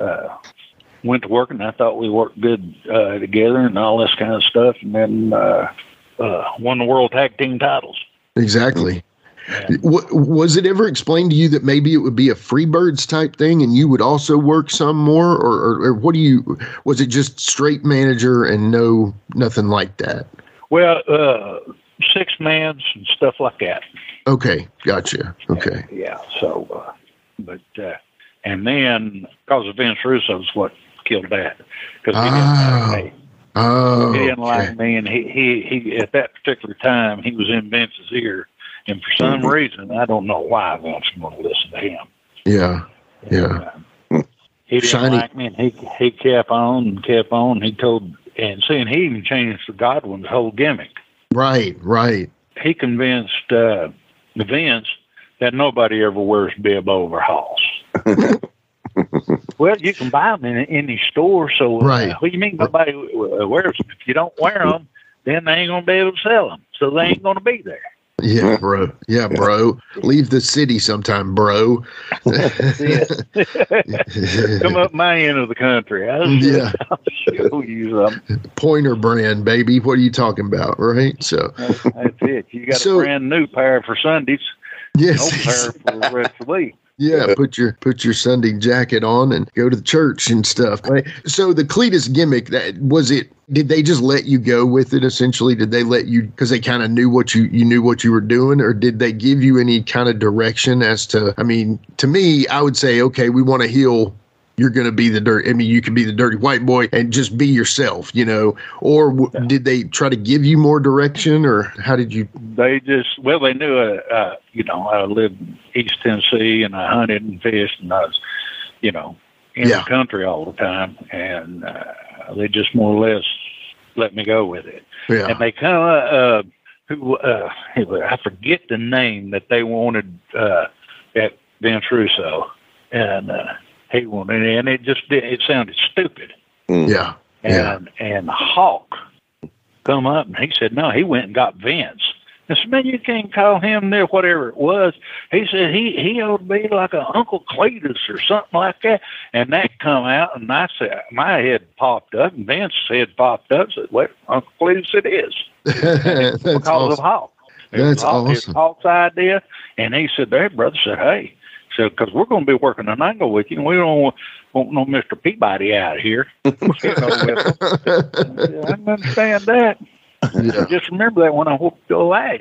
went to work, and I thought we worked good together and all this kind of stuff, and then won the World Tag Team titles. Exactly. Was it ever explained to you that maybe it would be a Freebirds type thing and you would also work some more, or what was it just straight manager and nothing like that? Well, 6-mans and stuff like that. Okay. Gotcha. Okay. Yeah. So, and then because of Vince Russo's what killed that, because he didn't like me. Oh, he didn't like me, and he at that particular time he was in Vince's ear. And for some reason, I don't know why Vince was going to listen to him. Yeah. He didn't like me, and he kept on and kept on. He even changed the Godwin's whole gimmick. Right. He convinced Vince that nobody ever wears bib overalls. Well, you can buy them in any store. So right. What do you mean nobody wears them? If you don't wear them, then they ain't going to be able to sell them. So they ain't going to be there. Yeah, bro. Leave the city sometime, bro. Come up my end of the country. I'll show you something. Pointer brand, baby. What are you talking about, right? So that's it. You got a brand new pair for Sundays. no hair for the rest of the week. Yeah, put your Sunday jacket on and go to the church and stuff. Right? So the Cletus gimmick, did they just let you go with it essentially? Did they let you, because they kind of knew what you knew what you were doing, or did they give you any kind of direction as to, I mean, to me, I would say, okay, we want to heal. You're going to be you can be the dirty white boy and just be yourself, or did they try to give you more direction, or how did you? They knew, I lived in East Tennessee and I hunted and fished and I was, in the country all the time. And they just more or less let me go with it. Yeah. And they kind of, I forget the name that they wanted at Vince Russo. And, he wanted, and it sounded stupid. Yeah. And Hawk come up and he said, no, he went and got Vince. I said, man, you can't call him there, whatever it was. He said he ought to be like an Uncle Cletus or something like that. And that come out, and I said, my head popped up, and Vince's head popped up. Said, well, Uncle Cletus it is. Because awesome. Of Hawk. That's awesome. It was Hawk's idea. And he said, hey, brother, said, hey. So, because we're going to be working an angle with you, and we don't want no Mr. Peabody out here. I can understand that. Yeah. Just remember that when I whooped your ass.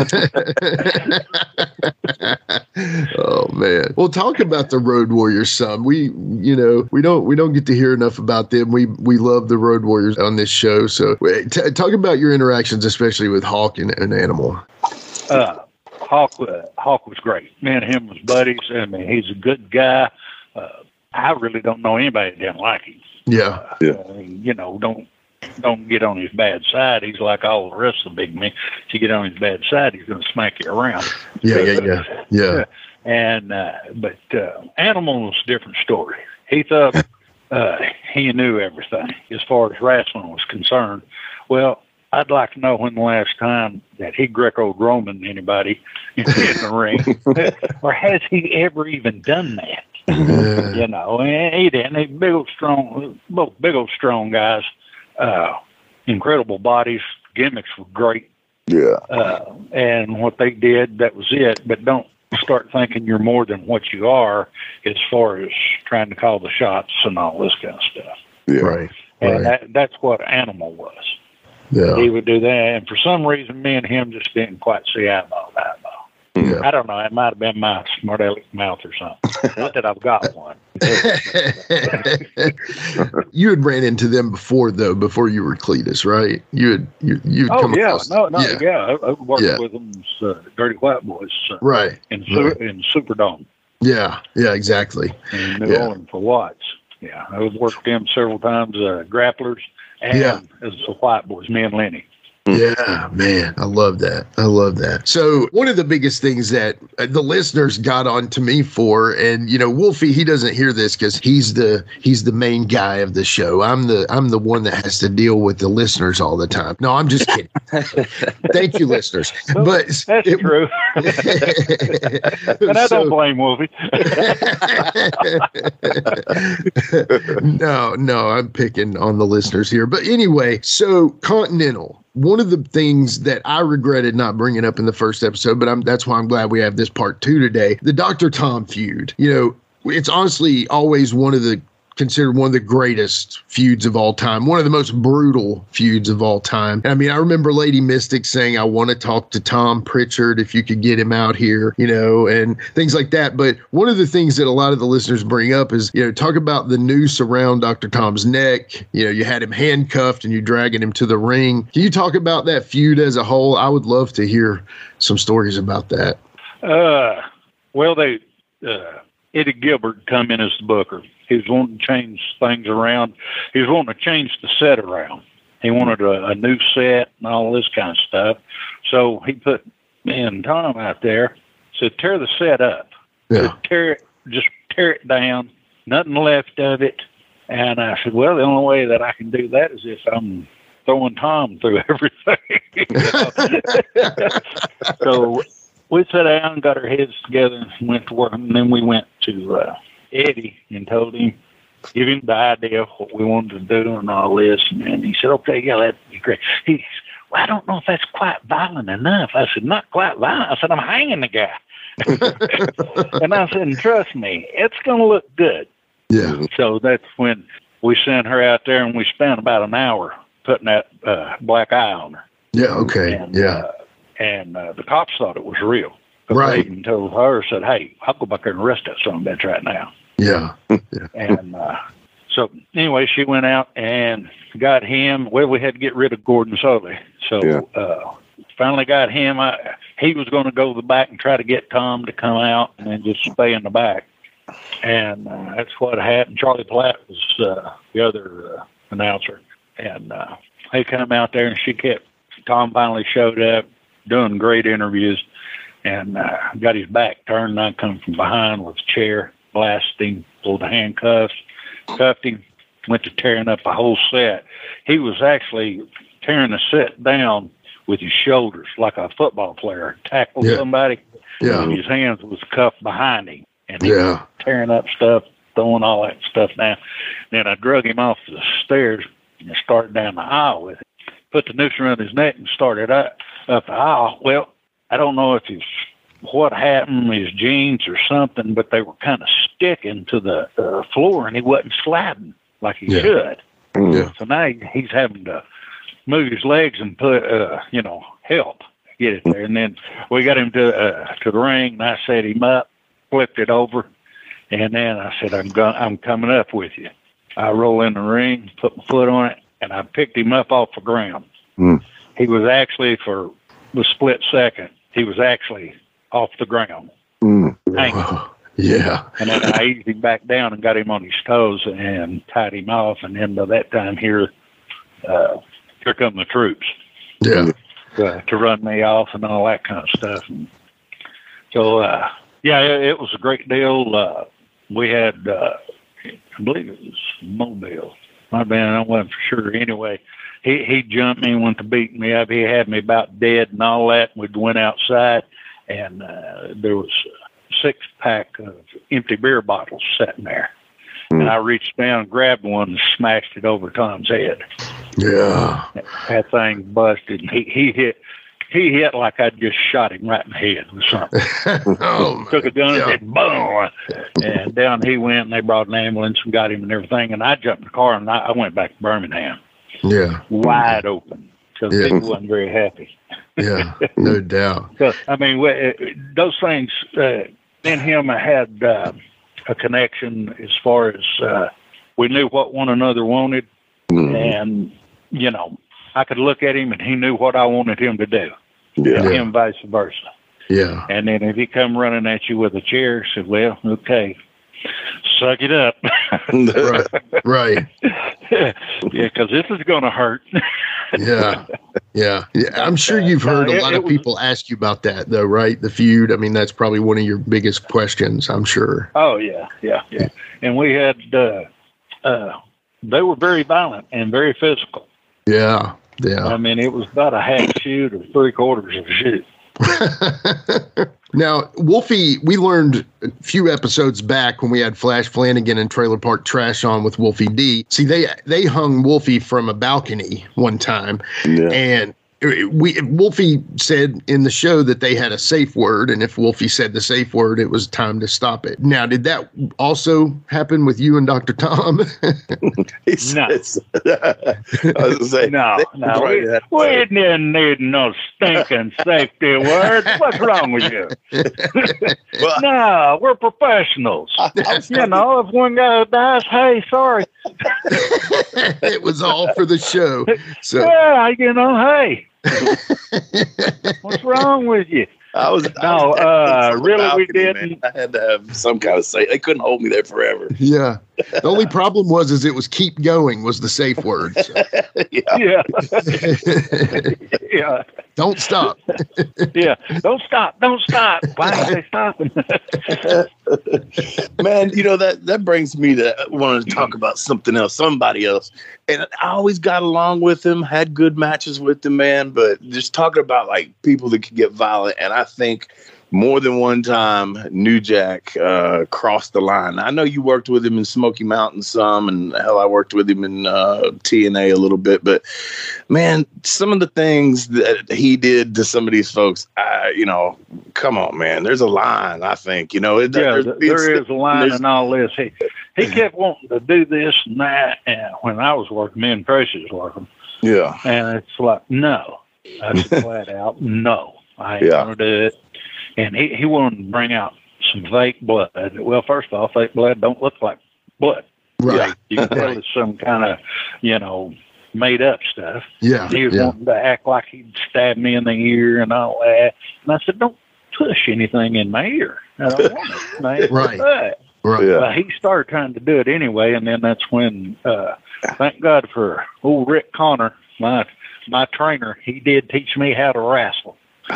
Oh man! Well, talk about the Road Warriors some. We don't get to hear enough about them. We love the Road Warriors on this show. So, talk about your interactions, especially with Hawk and Animal. Hawk was great. Me and him was buddies. I mean, he's a good guy. I really don't know anybody that didn't like him. Yeah. Don't get on his bad side. He's like all the rest of the big men. If you get on his bad side, he's going to smack you around. Yeah. And but Animal was a different story. He thought he knew everything as far as wrestling was concerned. Well, I'd like to know when the last time that he Greco-Roman anybody in the ring, or has he ever even done that? And he didn't. They both big old strong guys, incredible bodies, gimmicks were great. Yeah. And what they did, that was it. But don't start thinking you're more than what you are as far as trying to call the shots and all this kind of stuff. Yeah. Right. And that's what Animal was. Yeah. He would do that, and for some reason, me and him just didn't quite see eyeball to eyeball. Yeah. I don't know. It might have been my smart aleck mouth or something. Not that I've got one. You had ran into them before you were Cletus, right? You'd come across. I worked with them, Dirty White Boys, right? In Superdome. Yeah, exactly. In New Orleans for Watts. Yeah, I would work them several times. Grapplers. And as the White Boys, me and Lenny. Yeah, man, I love that. So one of the biggest things that the listeners got on to me for, and Wolfie, he doesn't hear this because he's the main guy of the show. I'm the one that has to deal with the listeners all the time. No, I'm just kidding. Thank you, listeners. Well, but that's true. And I don't blame Wolfie. No, I'm picking on the listeners here. But anyway, so Continental. One of the things that I regretted not bringing up in the first episode, but that's why I'm glad we have this part 2 today, the Dr. Tom feud. It's honestly always considered one of the greatest feuds of all time, one of the most brutal feuds of all time. I mean, I remember Lady Mystic saying, I want to talk to Tom Pritchard if you could get him out here, and things like that. But one of the things that a lot of the listeners bring up is, talk about the noose around Dr. Tom's neck. You had him handcuffed and you dragging him to the ring. Can you talk about that feud as a whole? I would love to hear some stories about that. Eddie Gilbert come in as the booker. He was wanting to change things around. He was wanting to change the set around. He wanted a new set and all this kind of stuff. So he put me and Tom out there, said, tear the set up. Yeah. Tear it down. Nothing left of it. And I said, well, the only way that I can do that is if I'm throwing Tom through everything. So we sat down, got our heads together, and went to work. And then we went to Eddie and told him, give him the idea of what we wanted to do and all this. And he said, okay, yeah, that'd be great. He said, well, I don't know if that's quite violent enough. I said, not quite violent. I said, I'm hanging the guy. And I said, trust me, it's going to look good. Yeah. So that's when we sent her out there, and we spent about an hour putting that black eye on her. Yeah. Okay. And, yeah. And the cops thought it was real. Right. They even told her, said, hey, I'll go back there and arrest that son of a bitch right now. Yeah. Yeah. And so anyway, she went out and got him. Well, we had to get rid of Gordon Soley. So finally got him. He was going to go to the back and try to get Tom to come out and then just stay in the back. And that's what happened. Charlie Platt was the other announcer. And he came out there, and Tom finally showed up, doing great interviews, and got his back turned. And I come from behind with a chair, blasted him, pulled the handcuffs, cuffed him, went to tearing up the whole set. He was actually tearing the set down with his shoulders like a football player tackled somebody. Yeah. And his hands was cuffed behind him. And he was tearing up stuff, throwing all that stuff down. Then I drug him off the stairs and started down the aisle with him. Put the noose around his neck and started up the aisle. Well, I don't know if what happened, his jeans or something, but they were kind of sticking to the floor, and he wasn't sliding like he should. Yeah. So now he's having to move his legs and put, help get it there. And then we got him to the ring, and I set him up, flipped it over, and then I said, I'm coming up with you. I roll in the ring, put my foot on it, and I picked him up off the ground. He was actually, for the split second, he was actually off the ground. Hanging. Yeah. And then I eased him back down and got him on his toes and tied him off. And then by that time, here come the troops. Yeah. To run me off and all that kind of stuff. And so, it was a great deal. We had, I believe it was Mobile. My band, I wasn't for sure. Anyway, he jumped me and went to beat me up. He had me about dead and all that. We went outside, and there was a 6-pack of empty beer bottles sitting there. And I reached down and grabbed one and smashed it over Tom's head. Yeah. That thing busted. He hit like I just shot him right in the head with something. Took a gun and said, boom. And down he went, and they brought an ambulance and got him and everything. And I jumped in the car, and I went back to Birmingham. Yeah. Wide open. Because people wasn't very happy. Yeah, no doubt. So, I mean, those things, me and him had a connection as far as we knew what one another wanted. And, I could look at him and he knew what I wanted him to do. Yeah. And him vice versa. Yeah. And then if he come running at you with a chair, said, well, okay, suck it up. Right. Yeah, because this is going to hurt. Yeah. I'm sure you've heard a lot of people ask you about that, though, right? The feud. I mean, that's probably one of your biggest questions, I'm sure. Oh, yeah. And we had, they were very violent and very physical. Yeah. I mean, it was about a half shoot or 3/4 of a shoot. Now, Wolfie, we learned a few episodes back when we had Flash Flanagan and Trailer Park Trash on with Wolfie D. See, they hung Wolfie from a balcony one time, and Wolfie said in the show that they had a safe word, and if Wolfie said the safe word, it was time to stop it. Now, did that also happen with you and Dr. Tom? No. We didn't need no stinking safety word. What's wrong with you? No, we're professionals. If one guy dies, hey, sorry. It was all for the show. So hey. What's wrong with you? Really, we didn't. Man. I had to have some kind of safe. They couldn't hold me there forever. Yeah. The only problem was it was keep going was the safe word. So. Yeah. Don't stop. Don't stop. Why are they stopping? Man, that brings me to want to talk about somebody else. And I always got along with him, had good matches with him, man. But just talking about like people that could get violent, and I think more than one time New Jack crossed the line. I know you worked with him in Smoky Mountain some, and hell, I worked with him in TNA a little bit. But man, some of the things that he did to some of these folks, come on, man. There's a line. I think there is a line in all this. He kept wanting to do this and that, and when I was working, me and Tracy was working. Yeah, and it's like no. I said flat out, no, I ain't gonna do it. And he wanted to bring out some fake blood. Well, first of all, fake blood don't look like blood. Right. You can tell it's some kind of, made up stuff. Yeah. And he was wanting to act like he'd stab me in the ear and all that. And I said, don't push anything in my ear. I don't want it, man. Right. Right. Well, he started trying to do it anyway, and then that's when, thank God for old Rick Connor, my trainer, he did teach me how to wrestle.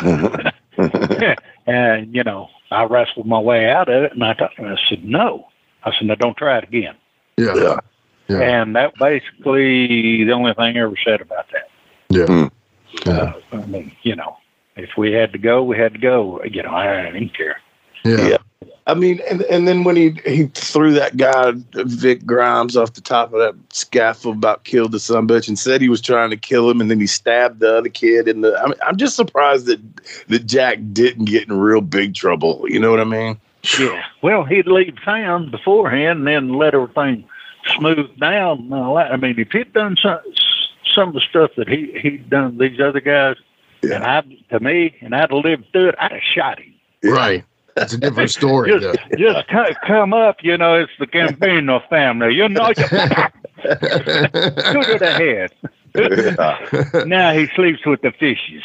And, I wrestled my way out of it, and I said, no. I said, no, don't try it again. Yeah. And that basically the only thing I ever said about that. Yeah. I mean, if we had to go, we had to go. I didn't care. Yeah. I mean, and then when he threw that guy, Vic Grimes, off the top of that scaffold, about killed the sumbitch, and said he was trying to kill him, and then he stabbed the other kid. I'm just surprised that Jack didn't get in real big trouble. You know what I mean? Yeah. Well, he'd leave town beforehand and then let everything smooth down and all that. I mean, if he'd done some of the stuff that he'd done to these other guys, and I'd have lived through it, I'd have shot him. Right. That's a different story. Just come up, it's the Gambino family. Go to the head. Now he sleeps with the fishes.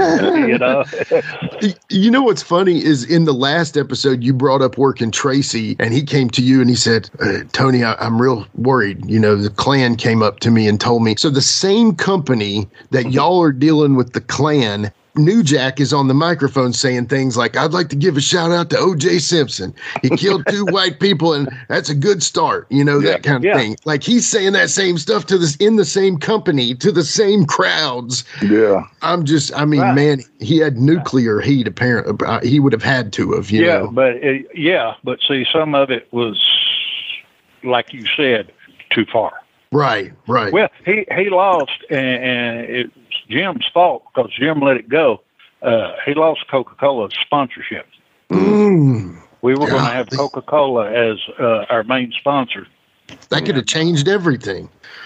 You know what's funny is in the last episode you brought up working Tracy, and he came to you and he said, Tony, I'm real worried. The Klan came up to me and told me. So the same company that y'all are dealing with the Klan, New Jack is on the microphone saying things like, I'd like to give a shout out to O.J. Simpson. He killed 2 white people, and that's a good start, that kind of thing. Like he's saying that same stuff in the same company, to the same crowds. Yeah. Man, he had nuclear heat, apparently. He would have had to have, you know. But see, some of it was, like you said, too far. Right. Well, he lost, and it was Jim's fault because Jim let it go. He lost Coca-Cola's sponsorship. We were going to have Coca-Cola as our main sponsor. That could have changed everything.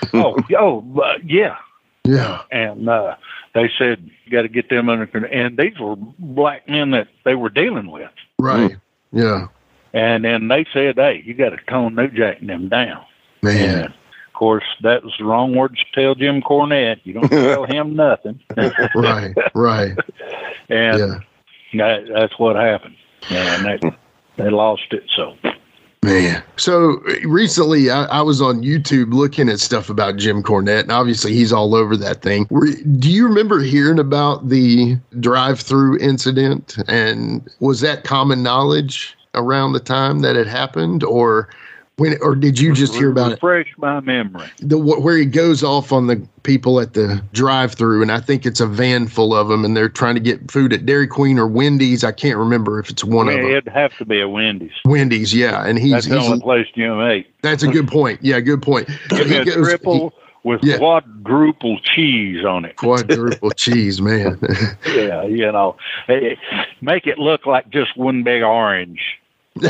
Yeah. Yeah. And they said, you got to get them under control. And these were black men that they were dealing with. Right. Yeah. And then they said, hey, you got to tone New Jack and them down. Man. And, of course, that was the wrong words to tell Jim Cornette. You don't tell him nothing. Right. And that's what happened. And they lost it. So, man. So recently, I was on YouTube looking at stuff about Jim Cornette, and obviously he's all over that thing. Do you remember hearing about the drive-through incident? And was that common knowledge around the time that it happened, or did you just hear about it? Refresh my memory. Where he goes off on the people at the drive-through, and I think it's a van full of them, and they're trying to get food at Dairy Queen or Wendy's. I can't remember if it's one of them. It'd have to be a Wendy's. Wendy's, yeah. And that's the only place Jim ate. That's a good point. Yeah, good point. Give me a triple with quadruple cheese on it. Quadruple cheese, man. Yeah, make it look like just one big orange. Boy,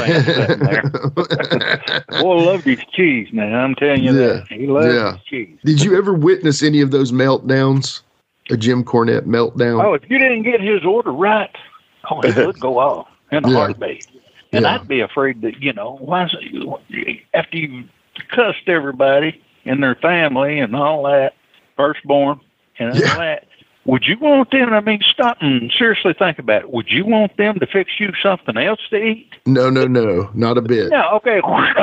I love his cheese, man. I'm telling you that. He loves his cheese. Did you ever witness any of those meltdowns? A Jim Cornette meltdown? Oh, if you didn't get his order right, he would go off in a heartbeat. And I'd be afraid that, after you cussed everybody and their family and all that, firstborn and all that, would you want them, stop and seriously think about it. Would you want them to fix you something else to eat? No, not a bit. Yeah, okay.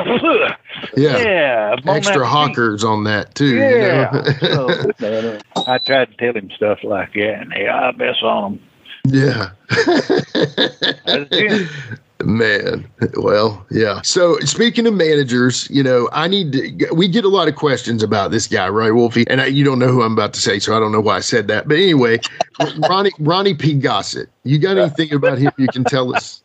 Extra hawkers on that, too. So, I tried to tell him stuff like that, and I best on him. Yeah. Man, well, yeah. So speaking of managers, we get a lot of questions about this guy, right, Wolfie? And you don't know who I'm about to say, so I don't know why I said that. But anyway, Ronnie P. Gossett, you got anything about him you can tell us?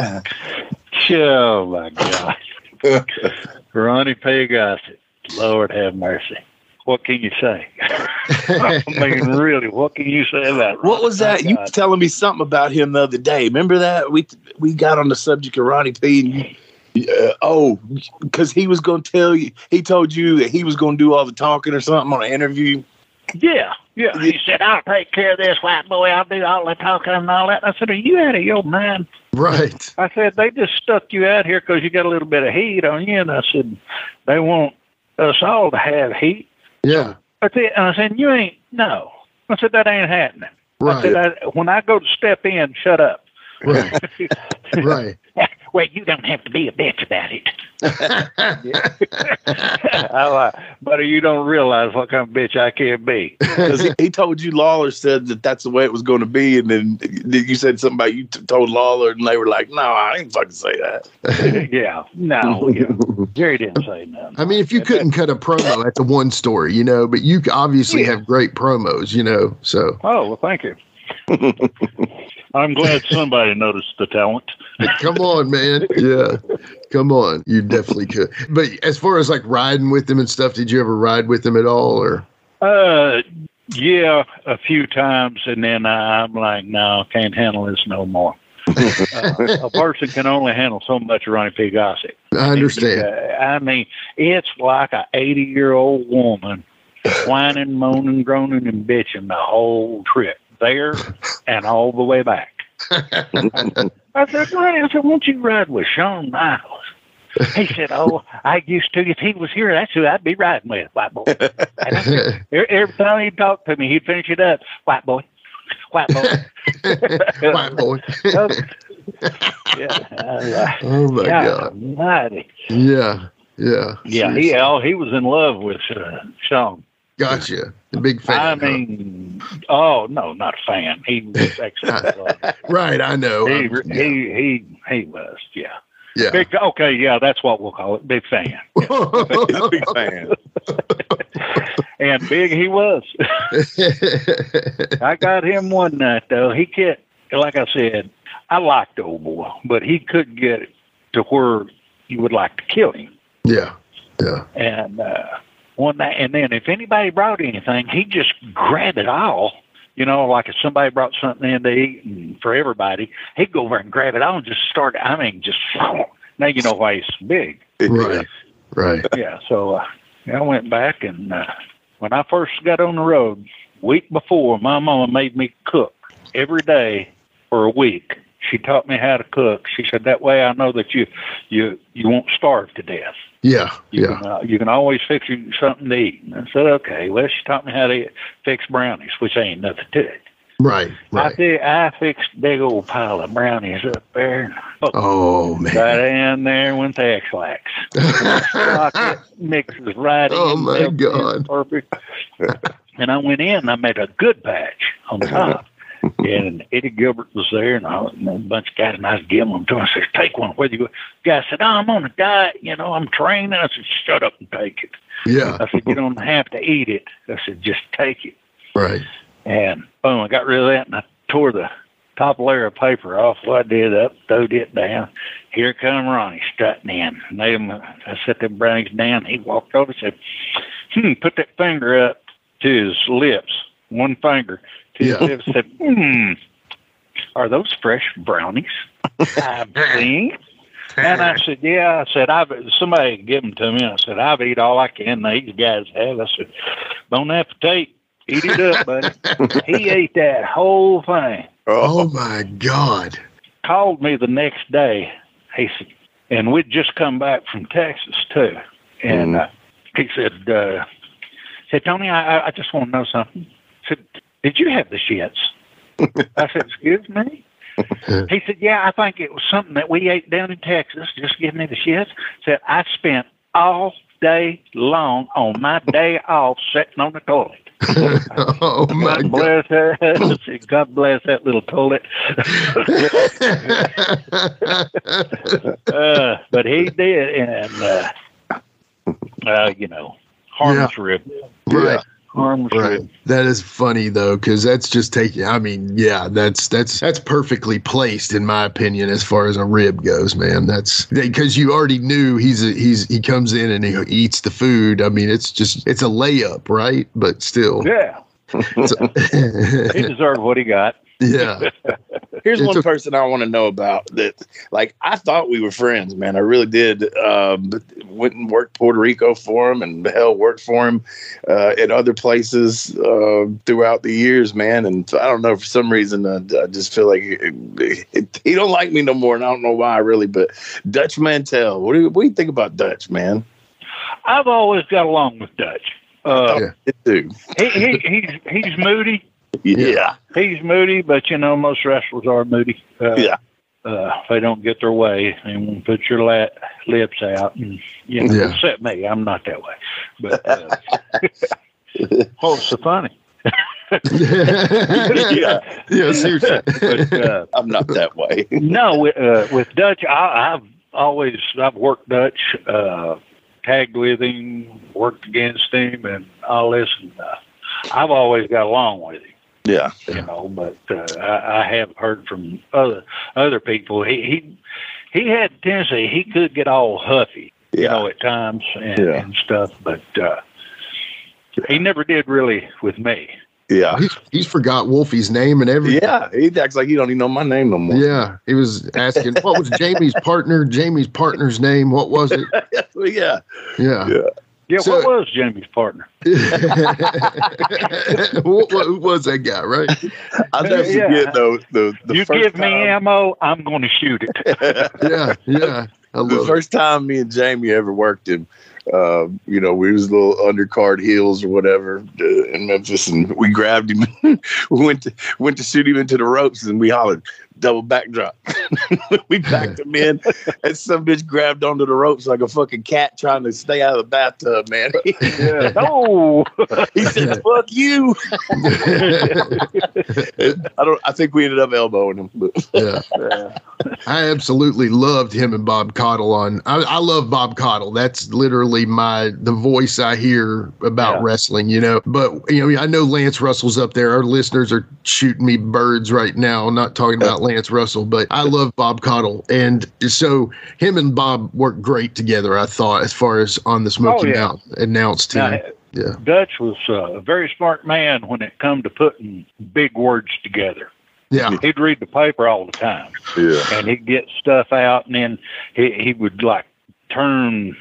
Oh, my God. Ronnie P. Gossett, Lord have mercy. What can you say? I mean, really, what can you say about What was that? You were telling me something about him the other day. Remember that? We got on the subject of Ronnie P. And because he was going to tell you, he told you that he was going to do all the talking or something on an interview. Yeah. He said, I'll take care of this, white boy. I'll do all the talking and all that. I said, are you out of your mind? Right. I said, they just stuck you out here because you got a little bit of heat on you. And I said, they want us all to have heat. Yeah. I said, you ain't, no. I said, that ain't happening. Right. I said, when I go to step in, shut up. Right. Right. Well, you don't have to be a bitch about it. But you don't realize what kind of bitch I can be. Because he told you Lawler said that that's the way it was going to be, and then you said something about you told Lawler, and they were like, no, I didn't fucking say that. Yeah. Jerry didn't say nothing. I mean, if you couldn't cut a promo, that's a one story, but you obviously have great promos, so. Oh, well, thank you. I'm glad somebody noticed the talent. Come on, man. Yeah. Come on. You definitely could. But as far as like riding with him and stuff, did you ever ride with him at all or? Yeah, a few times. And then I'm like, no, can't handle this no more. A person can only handle so much Ronnie P. Gossett. I understand. I mean, it's like an 80-year-old woman whining, moaning, groaning, and bitching the whole trip. There and all the way back. I said, Ronnie, won't you ride with Shawn Michaels? He said, I used to. If he was here, that's who I'd be riding with, white boy. Every time he'd talk to me, he'd finish it up, white boy, white boy. White boy. Yeah. Oh, my God. Mighty. Yeah. He was in love with Shawn. Gotcha. A big fan. I mean, no, not a fan. He was excellent. Right, I know. He was, yeah. Yeah. That's what we'll call it. Big fan. Yeah. Big fan. And big he was. I got him one night though. He kept, like I said, I liked the old boy, but he couldn't get it to where you would like to kill him. Yeah. And one night, and then if anybody brought anything, he'd just grab it all. Like if somebody brought something in to eat and for everybody, he'd go over and grab it all and just start. I mean, just now you know why he's so big. Right. Yeah. So I went back and when I first got on the road, week before, my mama made me cook every day for a week. She taught me how to cook. She said that way I know that you won't starve to death. Yeah. You can always fix you something to eat. And I said, okay. Well, she taught me how to fix brownies, which ain't nothing to it. Right. I fixed a big old pile of brownies up there. Oh, man. Got in there with the X-Lax. Chocolate mixes right in. Oh, my God. Perfect. And I went in and I made a good batch on top. And Eddie Gilbert was there, and a bunch of guys, and I was giving them to him. I said, take one. Whether you, the guy said, I'm on a diet, I'm training. I said, shut up and take it. Yeah. I said, you don't have to eat it. I said, just take it. Right. And boom, I got rid of that, and I tore the top layer of paper off. Well, I did throwed it down. Here come Ronnie strutting in. And I set them brownies down. He walked over and said, put that finger up to his lips, one finger. He said, are those fresh brownies? I think. And I said, yeah. I said, somebody give them to me. I said, I've eaten all I can. These guys have. I said, bon appetit. Eat it up, buddy. He ate that whole thing. Oh, my God. Called me the next day. He said, and we'd just come back from Texas, too. And he said, Tony, I just want to know something. I said, did you have the shits? I said, excuse me? He said, yeah, I think it was something that we ate down in Texas. Just give me the shits. Said, I spent all day long on my day off sitting on the toilet. Oh my God bless her. God bless that little toilet. But he did, and harmless rib. Right. Harmless rib. That is funny though, because that's just taking. I mean, yeah, that's perfectly placed in my opinion as far as a rib goes, man. That's because you already knew he comes in and he eats the food. I mean, it's a layup, right? But still, yeah, he deserved what he got. Yeah. Here's one person I want to know about that. Like, I thought we were friends, man. I really did. Went and worked Puerto Rico for him, and hell, worked for him at other places throughout the years, man. And I don't know, for some reason, I just feel like he don't like me no more, and I don't know why, really. But Dutch Mantell, what do you think about Dutch, man? I've always got along with Dutch. Dude. He's moody. Yeah. He's moody, but most wrestlers are moody. If they don't get their way, they won't put your lips out. And, except me, I'm not that way. But it's so funny. Yeah, seriously. But, I'm not that way. No, with Dutch, I've worked Dutch, tagged with him, worked against him, and all this. And I've always got along with him. Yeah, but I have heard from other people. He had a tendency. He could get all huffy, at times and stuff. But he never did really with me. Yeah, he's forgot Wolfie's name and everything. Yeah, he acts like he don't even know my name no more. Yeah, he was asking what was Jamie's partner's name. What was it? Yeah. Yeah, so, what was Jamie's partner? Who was that guy, right? I'll never forget, though. The you first give me ammo, I'm going to shoot it. Yeah. The first time me and Jamie ever worked him, we was little undercard heels or whatever in Memphis, and we grabbed him. We went to shoot him into the ropes, and we hollered, "Double backdrop." We backed him in, and some bitch grabbed onto the ropes like a fucking cat trying to stay out of the bathtub, man. No. He said, "Fuck you." I think we ended up elbowing him. But. Yeah. I absolutely loved him and Bob Caudle I love Bob Caudle. That's literally the voice I hear about wrestling, But, I know Lance Russell's up there. Our listeners are shooting me birds right now. I'm not talking about Lance Russell, but I love Bob Caudle. And so him and Bob worked great together, I thought, as far as on the Smoky Mountain announced team. Yeah. Dutch was a very smart man when it come to putting big words together. Yeah. He'd read the paper all the time. Yeah. And he'd get stuff out, and then he would turn,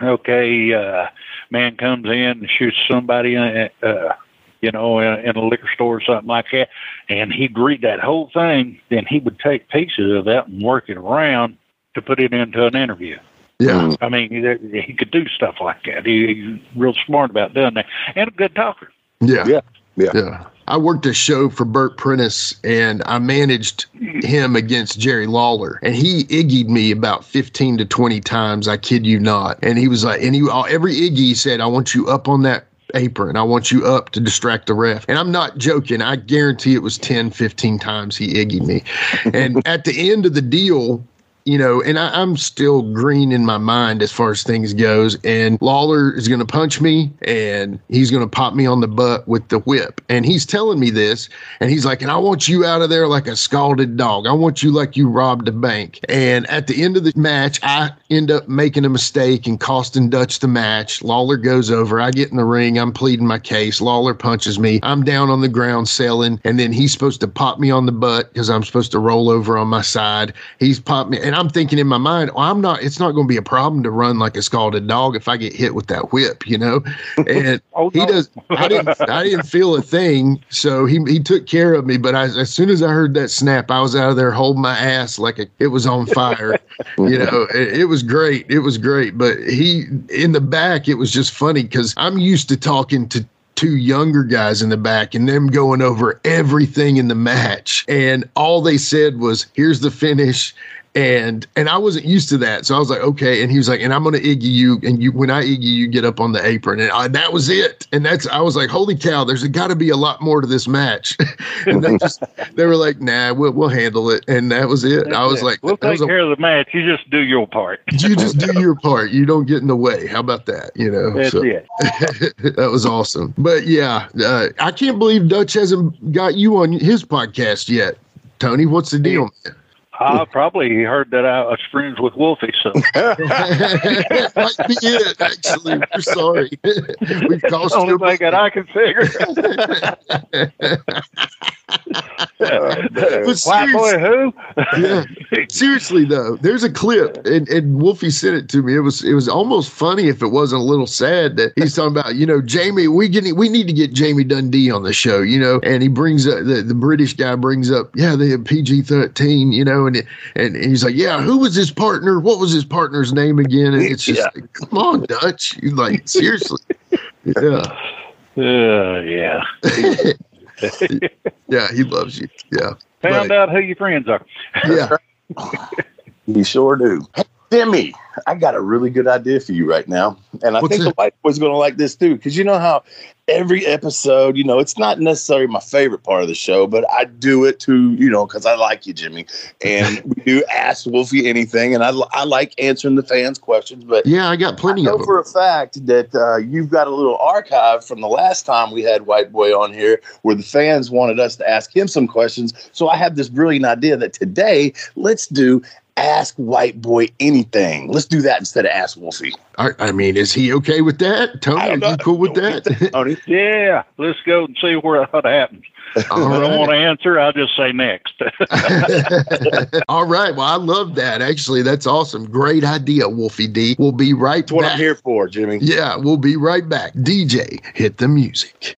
man comes in and shoots somebody in a liquor store or something like that, and he'd read that whole thing, then he would take pieces of that and work it around to put it into an interview. Yeah. I mean, he could do stuff like that. He's real smart about doing that, and a good talker. Yeah. I worked a show for Burt Prentice, and I managed him against Jerry Lawler, and he iggy'd me about 15 to 20 times. I kid you not. And he was like, every iggy he said, "I want you up on that apron. I want you up to distract the ref." And I'm not joking. I guarantee it was 10, 15 times he iggy'd me. And at the end of the deal, and I'm still green in my mind as far as things goes. And Lawler is going to punch me, and he's going to pop me on the butt with the whip. And he's telling me this, and he's like, "And I want you out of there like a scalded dog. I want you like you robbed a bank." And at the end of the match, I end up making a mistake and costing Dutch the match. Lawler goes over. I get in the ring. I'm pleading my case. Lawler punches me. I'm down on the ground selling, and then he's supposed to pop me on the butt because I'm supposed to roll over on my side. He's popped me, and I'm thinking in my mind, it's not going to be a problem to run like a scalded dog if I get hit with that whip, And he does. I didn't feel a thing, so he took care of me. But as soon as I heard that snap, I was out of there holding my ass like it was on fire. It was great. It was great. But in the back, it was just funny because I'm used to talking to two younger guys in the back and them going over everything in the match. And all they said was, "Here's the finish." And I wasn't used to that. So I was like, okay. And he was like, and I'm going to Iggy you. And when I Iggy you, get up on the apron. And that was it. And I was like, holy cow, there's got to be a lot more to this match. And they were like, nah, we'll handle it. And that was it. I was like, we'll take care of the match. You just do your part. You just do your part. You don't get in the way. How about that? That's it. That was awesome. But yeah, I can't believe Dutch hasn't got you on his podcast yet. Tony, what's the deal, man? I probably heard that I was friends with Wolfie, so. Might be it, actually. We're sorry. We've cost only thing that I can figure. White boy who? Yeah. Seriously, though, there's a clip, and Wolfie sent it to me. It was almost funny if it wasn't a little sad that he's talking about, Jamie, we need to get Jamie Dundee on the show, and he brings up, the British guy brings up, yeah, they have PG-13, and he's like, yeah, who was his partner? What was his partner's name again? And it's just like, come on, Dutch. You like, seriously. Yeah. Yeah. Yeah, he loves you. Yeah. Found out who your friends are. Yeah. You sure do. Hey, Jimmy, I got a really good idea for you right now. And I think the white boy's going to like this too. Because you know how every episode, it's not necessarily my favorite part of the show, but I do it to, because I like you, Jimmy. And we do Ask Wolfie Anything. And I like answering the fans' questions. But yeah, I got plenty of them. For a fact that you've got a little archive from the last time we had White Boy on here where the fans wanted us to ask him some questions. So I have this brilliant idea that today, let's do Ask White Boy Anything. Let's do that instead of Ask Wolfie. I mean, is he okay with that? Tony, are you cool with that? Tony? Yeah, let's go and see what happens. If I don't want to answer, I'll just say next. All right. Well, I love that. Actually, that's awesome. Great idea, Wolfie D. We'll be right back. That's what I'm here for, Jimmy. Yeah, we'll be right back. DJ, hit the music.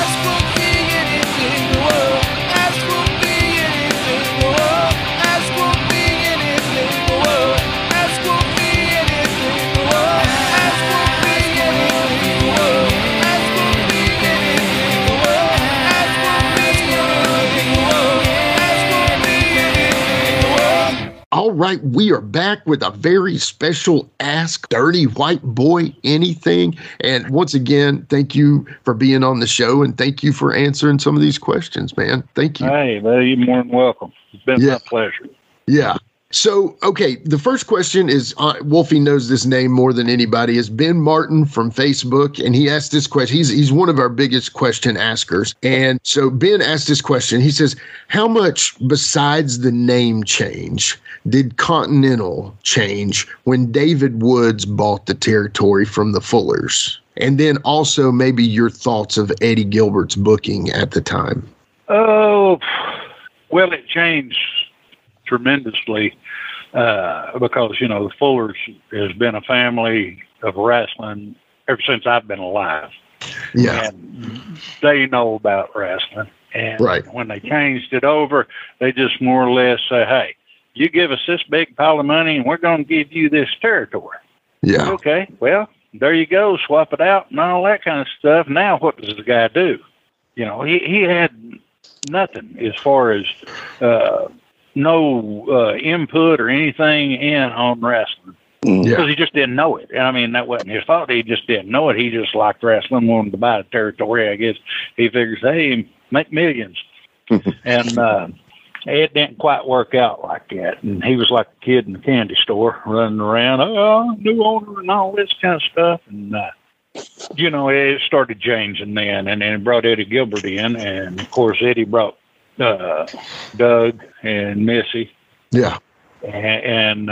All right, we are back with a very special Ask Dirty White Boy Anything. And once again, thank you for being on the show, and thank you for answering some of these questions, man. Thank you. Hey, well, you're more than welcome. It's been my pleasure. Yeah. So, okay, the first question is, Wolfie knows this name more than anybody, is Ben Martin from Facebook, and he asked this question. He's one of our biggest question askers. And so Ben asked this question. He says, how much besides the name change did Continental change when David Woods bought the territory from the Fullers? And then also maybe your thoughts of Eddie Gilbert's booking at the time. Oh, well, it changed tremendously because, the Fullers has been a family of wrestling ever since I've been alive. Yeah. And they know about wrestling. And right. When they changed it over, they just more or less say, hey, you give us this big pile of money and we're going to give you this territory. Yeah. Okay, well, there you go. Swap it out and all that kind of stuff. Now what does the guy do? He had nothing as far as no input or anything in on wrestling because he just didn't know it. I mean, that wasn't his fault. He just didn't know it. He just liked wrestling, wanted to buy the territory. I guess he figures, hey, make millions. And it didn't quite work out like that. And he was like a kid in the candy store running around, new owner and all this kind of stuff. And, it started changing then. And then it brought Eddie Gilbert in. And, of course, Eddie brought Doug and Missy. Yeah. And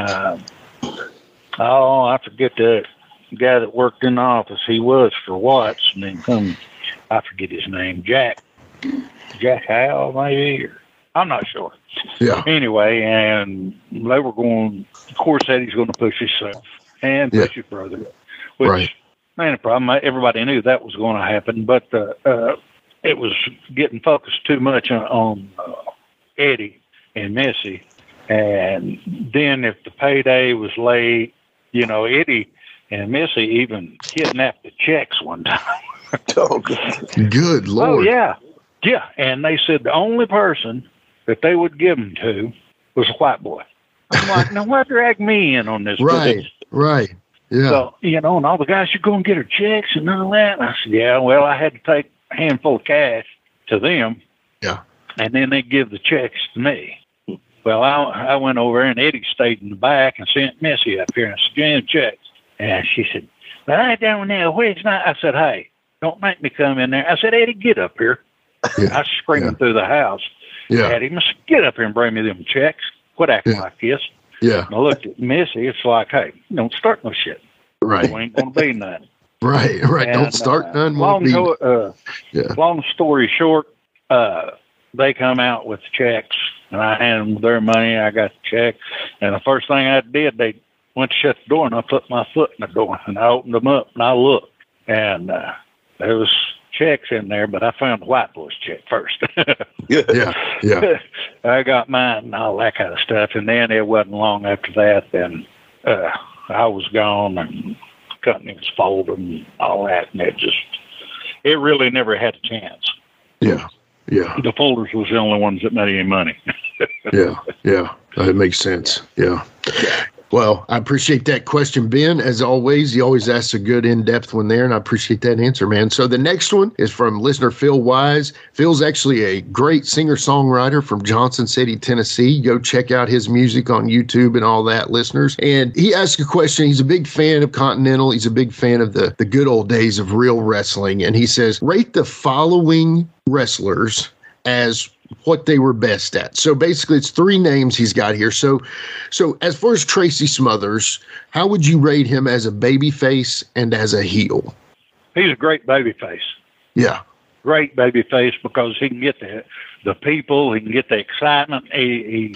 I forget the guy that worked in the office. He was for Watts. And then I forget his name, Jack Howell, maybe, or I'm not sure. Yeah. Anyway, and they were going, of course, Eddie's going to push himself and push his brother, which ain't a problem. Everybody knew that was going to happen, but it was getting focused too much on Eddie and Missy. And then if the payday was late, Eddie and Missy even kidnapped the checks one time. Oh, good Lord. Oh, yeah. Yeah, and they said the only person that they would give them to was a white boy. I'm like, now why drag me in on this? Right. Yeah. So, and all the guys are going to get her checks and all that. And I said, yeah, well, I had to take a handful of cash to them. Yeah. And then they give the checks to me. Well, I went over and Eddie stayed in the back and sent Missy up here and scanned checks. And she said, well, I down there, where's not? I said, hey, don't make me come in there. I said, Eddie, get up here. Yeah. I was screaming through the house. Yeah. Eddie must get up here and bring me them checks. Quit acting like this. Yeah. And I looked at Missy. It's like, hey, don't start no shit. Right. We ain't going to be nothing. Right. And, don't start none. Long story short, they come out with the checks, and I handed them their money. I got the check. And the first thing I did, they went to shut the door, and I put my foot in the door, and I opened them up, and I looked. And there was checks in there, but I found the white boy's check first. Yeah. I got mine and all that kind of stuff. And then it wasn't long after that, then I was gone and the company was folded and all that. And it really never had a chance. Yeah. The folders was the only ones that made any money. Yeah. That makes sense. Yeah. Well, I appreciate that question, Ben. As always, you always ask a good in-depth one there, and I appreciate that answer, man. So the next one is from listener Phil Wise. Phil's actually a great singer-songwriter from Johnson City, Tennessee. Go check out his music on YouTube and all that, listeners. And he asked a question. He's a big fan of Continental. He's a big fan of the good old days of real wrestling. And he says, rate the following wrestlers as what they were best at. So basically it's 3 names he's got here. So as far as Tracy Smothers, how would you rate him as a baby face and as a heel? He's a great baby face. Yeah. Great baby face because he can get the people, he can get the excitement. He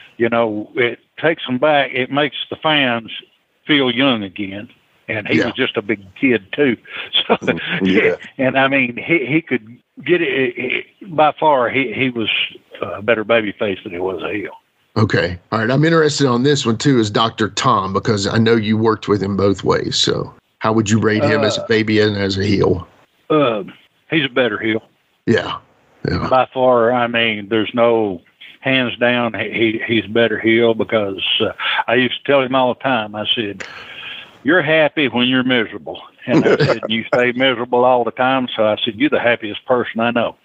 it takes them back. It makes the fans feel young again. And he was just a big kid too. So, and I mean, he could get it by far. He was a better baby face than he was a heel. Okay. All right. I'm interested on this one too, is Dr. Tom, because I know you worked with him both ways. So how would you rate him as a baby and as a heel? He's a better heel. Yeah. By far. I mean, there's no hands down. He's a better heel because I used to tell him all the time. I said, you're happy when you're miserable. And I said, you stay miserable all the time. So I said, you're the happiest person I know.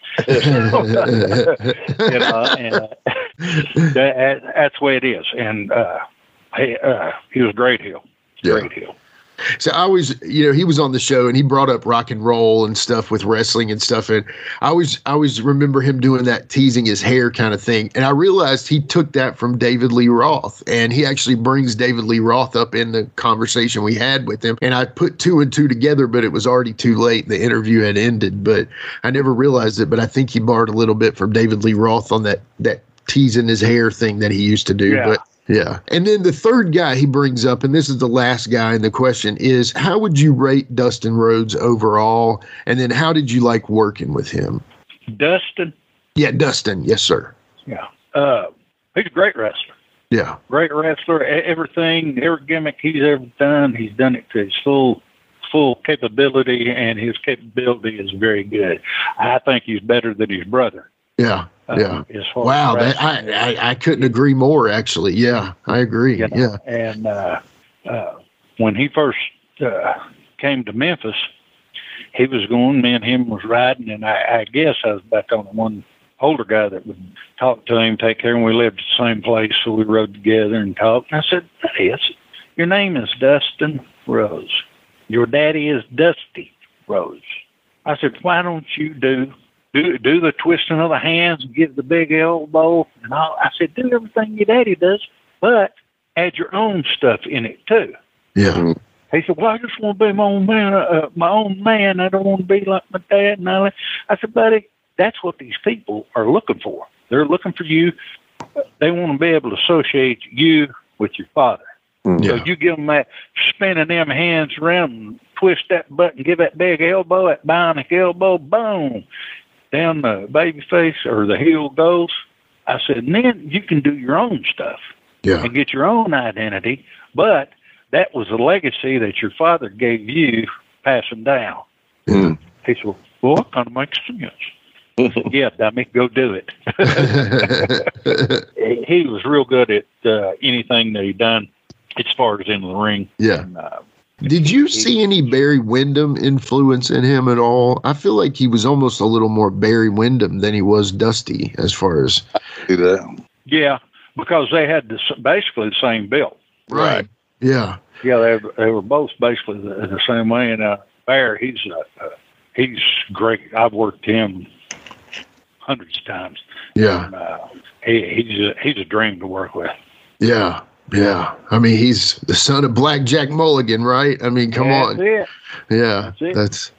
That's the way it is. And he was a great heel. Great heel. So I always, he was on the show and he brought up rock and roll and stuff with wrestling and stuff. And I always remember him doing that teasing his hair kind of thing. And I realized he took that from David Lee Roth, and he actually brings David Lee Roth up in the conversation we had with him. And I put 2 and 2 together, but it was already too late. The interview had ended, but I never realized it. But I think he borrowed a little bit from David Lee Roth on that teasing his hair thing that he used to do. Yeah. But yeah. And then the third guy he brings up, and this is the last guy in the question, is how would you rate Dustin Rhodes overall? And then how did you like working with him? Dustin? Yeah, Dustin. Yes, sir. Yeah. He's a great wrestler. Yeah. Great wrestler. Every gimmick he's ever done, he's done it to his full capability, and his capability is very good. I think he's better than his brother. Yeah. Wow. I couldn't agree more, actually. Yeah, I agree. Yeah. And when he first came to Memphis, he was going, me and him was riding, and I guess I was about the only one older guy that would talk to him, take care of him. We lived at the same place, so we rode together and talked. And I said, "Hey, your name is Dustin Rhodes. Your daddy is Dusty Rhodes." I said, "Why don't you do the twisting of the hands and give the big elbow and all?" I said, "Do everything your daddy does, but add your own stuff in it too." Yeah. He said, "Well, I just want to be my own man. I don't want to be like my dad." And all that. I said, "Buddy, that's what these people are looking for. They're looking for you. They want to be able to associate you with your father." So you give them that spinning them hands around and twist that button, give that big elbow, that bionic elbow, boom, down the baby face or the heel goes. I said, and then you can do your own stuff and get your own identity. But that was a legacy that your father gave you, passing down. He said, "Well, that kind of makes sense." Yeah, dummy, go do it. He was real good at anything that he done as far as in the ring. Yeah. And, did you see any Barry Windham influence in him at all? I feel like he was almost a little more Barry Windham than he was Dusty as far as. Yeah, because they had basically the same build. Right. Yeah. Yeah, they were both basically the same way. And Barry, he's great. I've worked him hundreds of times. Yeah. And, he's a dream to work with. Yeah. Yeah, I mean, he's the son of Black Jack Mulligan, right? I mean, come on. It. Yeah, that's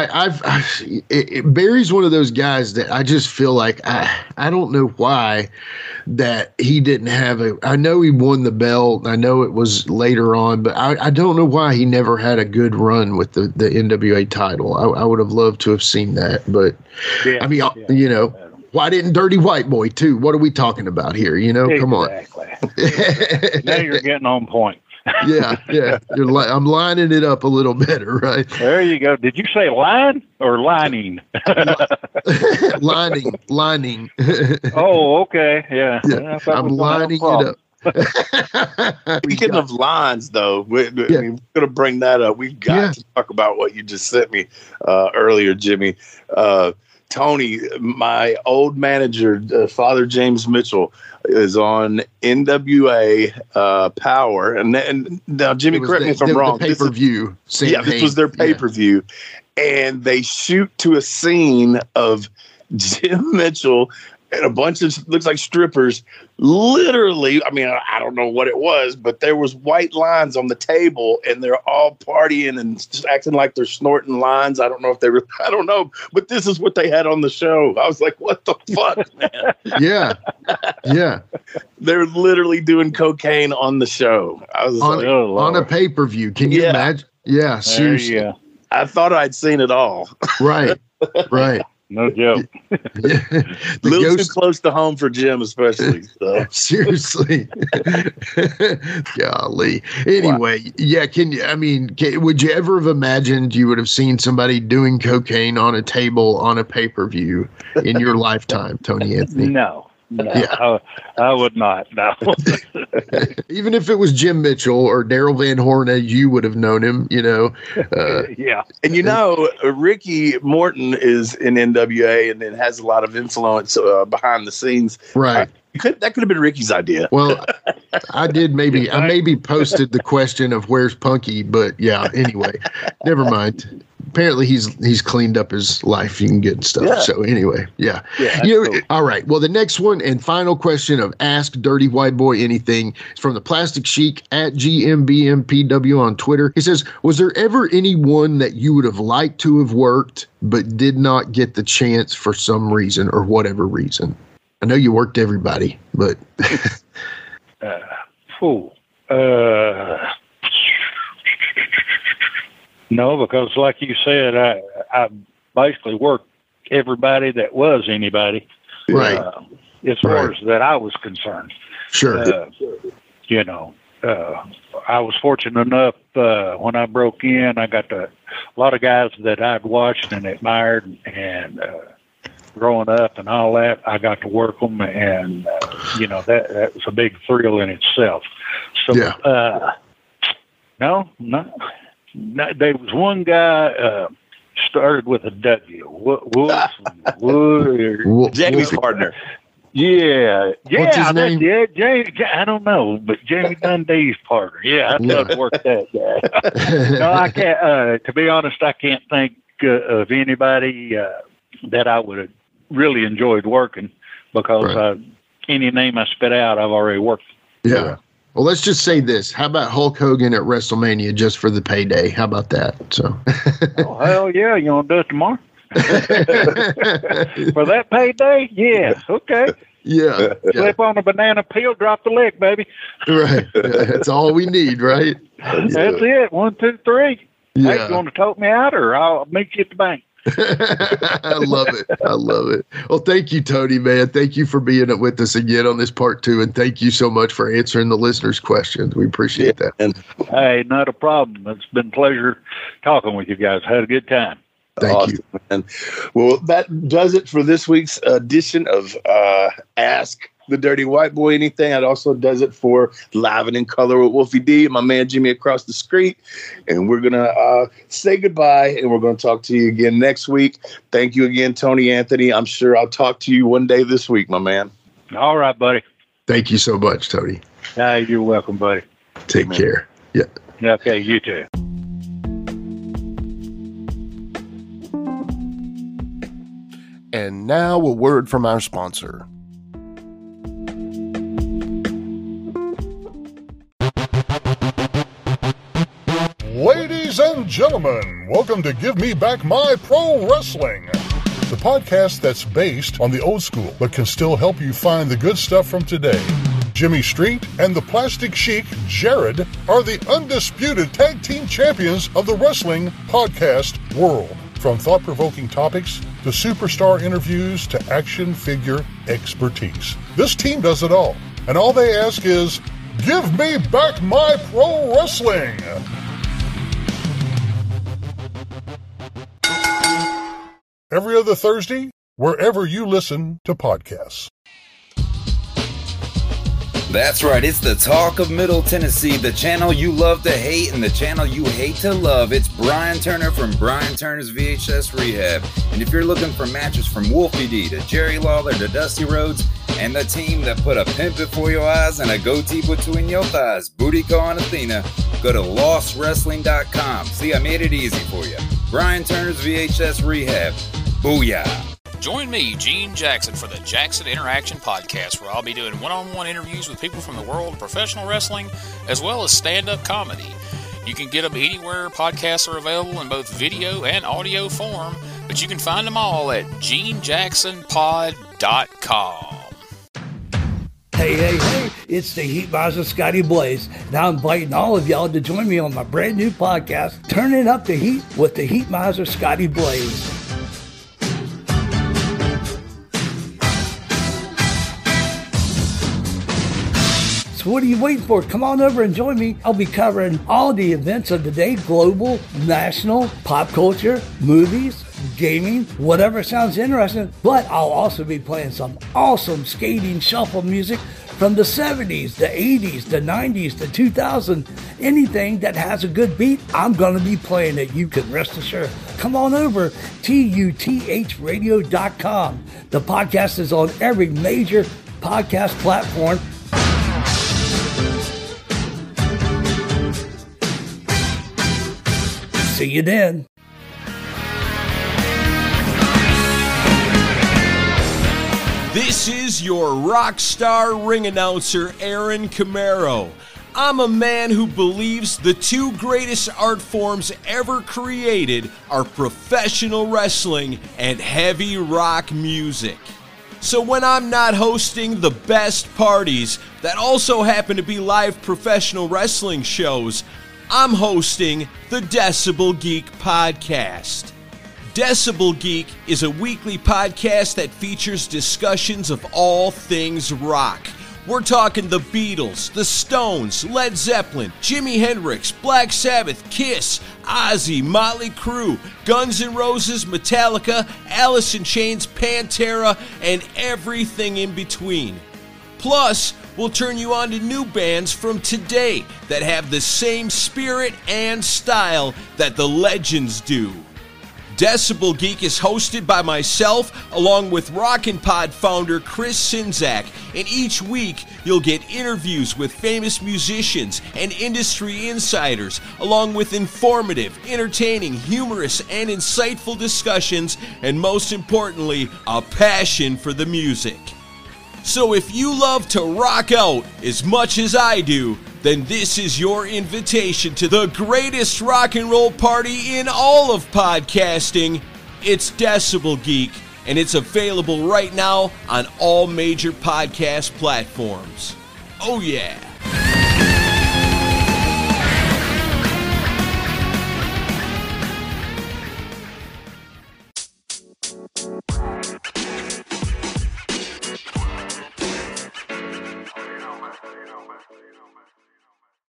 Barry's one of those guys that I just feel like I don't know why that he didn't have I know he won the belt. I know it was later on, but I don't know why he never had a good run with the NWA title. I would have loved to have seen that, but I mean, you know. Why didn't Dirty White Boy too? What are we talking about here? You know, exactly. Come on. Now you're getting on point. Yeah. I'm lining it up a little better, right? There you go. Did you say line or lining? Lining. Oh, okay. Yeah. I'm lining it up. Speaking of lines, though, we're going to bring that up. We've got to talk about what you just sent me earlier, Jimmy. Tony, my old manager, Father James Mitchell, is on NWA Power. And now, Jimmy, correct me if I'm wrong. The pay-per-view. This was their pay-per-view. And they shoot to a scene of Jim Mitchell and a bunch of, looks like strippers, literally, I mean, I don't know what it was, but there was white lines on the table and they're all partying and just acting like they're snorting lines. I don't know if they were, I don't know, but this is what they had on the show. I was like, what the fuck, man? Yeah. They're literally doing cocaine on the show. I was on a pay-per-view. Can you imagine? Yeah, seriously. I thought I'd seen it all. Right. No joke. A little too close to home for Jim, especially. So. Seriously. Golly. Anyway, would you ever have imagined you would have seen somebody doing cocaine on a table on a pay-per-view in your lifetime, Tony Anthony? No. I would not. No. Even if it was Jim Mitchell or Daryl Van Horn, you would have known him, you know. Yeah. And Ricky Morton is in NWA and then has a lot of influence behind the scenes. Right. That could have been Ricky's idea. Well, I maybe posted the question of where's Punky, but yeah, anyway, never mind. Apparently he's cleaned up his life and good stuff. Yeah. So anyway, cool. All right. Well, the next one and final question of Ask Dirty White Boy Anything is from the Plastic Chic at GMBMPW on Twitter. He says, was there ever anyone that you would have liked to have worked but did not get the chance for some reason or whatever reason? I know you worked everybody, but no, because like you said, I basically worked everybody that was anybody. Right. As far as that I was concerned. Sure. I was fortunate enough when I broke in, I got a lot of guys that I'd watched and admired and growing up and all that, I got to work them, and that was a big thrill in itself. So, no, there was one guy started with a W. Jamie's partner. Yeah. What's his name? Yeah, Jamie. I don't know, but Jamie Dundee's partner. Yeah, I thought it worked that guy. No, I can't. To be honest, I can't think of anybody that I would have really enjoyed working because any name I spit out, I've already worked. Yeah. Well, let's just say this. How about Hulk Hogan at WrestleMania just for the payday? How about that? So. Oh, hell yeah. You want to do it tomorrow? For that payday? Yeah. Okay. Yeah. Flip on a banana peel, drop the leg, baby. Right. That's all we need, right? That's it. 1, 2, 3. Yeah. Hey, you want to tote me out or I'll meet you at the bank? I love it. Well, thank you, Tony, man. Thank you for being with us again on this part 2, and thank you so much for answering the listeners' questions. We appreciate that. Hey, not a problem. It's been a pleasure talking with you guys. Had a good time. Thank you. Man. Well, that does it for this week's edition of Ask the Dirty White Boy Anything. It also does it for Live and in Color with Wolfie D and my man Jimmy across the street. And we're going to say goodbye, and we're going to talk to you again next week. Thank you again, Tony Anthony. I'm sure I'll talk to you one day this week, my man. All right, buddy. Thank you so much, Tony. You're welcome, buddy. Take care. Yeah. Okay, you too. And now a word from our sponsor. Ladies and gentlemen, welcome to Give Me Back My Pro Wrestling, the podcast that's based on the old school but can still help you find the good stuff from today. Jimmy Street and the Plastic Sheik, Jared, are the undisputed tag team champions of the wrestling podcast world. From thought-provoking topics to superstar interviews to action figure expertise. This team does it all. And all they ask is, give me back my pro wrestling! Every other Thursday, wherever you listen to podcasts. That's right, it's the talk of Middle Tennessee, the channel you love to hate and the channel you hate to love. It's Brian Turner from Brian Turner's VHS Rehab. And if you're looking for matches from Wolfie D to Jerry Lawler to Dusty Rhodes and the team that put a pimp before your eyes and a goatee between your thighs, Booty Call and Athena, go to lostwrestling.com. See, I made it easy for you. Brian Turner's VHS Rehab. Booyah. Join me, Gene Jackson, for the Jackson Interaction Podcast, where I'll be doing one-on-one interviews with people from the world of professional wrestling, as well as stand-up comedy. You can get them anywhere podcasts are available in both video and audio form, but you can find them all at GeneJacksonPod.com. Hey, it's the Heat Miser Scotty Blaze, and I'm inviting all of y'all to join me on my brand new podcast, Turning Up the Heat with the Heat Miser Scotty Blaze. What are you waiting for? Come on over and join me. I'll be covering all the events of the day, global, national, pop culture, movies, gaming, whatever sounds interesting. But I'll also be playing some awesome skating shuffle music from the 70s, the 80s, the 90s, the 2000s. Anything that has a good beat, I'm going to be playing it. You can rest assured. Come on over, TUTHradio.com. The podcast is on every major podcast platform. See you then. This is your rock star ring announcer, Aaron Camaro. I'm a man who believes the two greatest art forms ever created are professional wrestling and heavy rock music. So when I'm not hosting the best parties that also happen to be live professional wrestling shows, I'm hosting the Decibel Geek Podcast. Decibel Geek is a weekly podcast that features discussions of all things rock. We're talking the Beatles, the Stones, Led Zeppelin, Jimi Hendrix, Black Sabbath, Kiss, Ozzy, Motley Crue, Guns N' Roses, Metallica, Alice in Chains, Pantera, and everything in between. Plus, we'll turn you on to new bands from today that have the same spirit and style that the legends do. Decibel Geek is hosted by myself along with Rockin' Pod founder Chris Czynszak, and each week you'll get interviews with famous musicians and industry insiders along with informative, entertaining, humorous, and insightful discussions, and most importantly, a passion for the music. So if you love to rock out as much as I do, then this is your invitation to the greatest rock and roll party in all of podcasting. It's Decibel Geek, and it's available right now on all major podcast platforms. Oh yeah!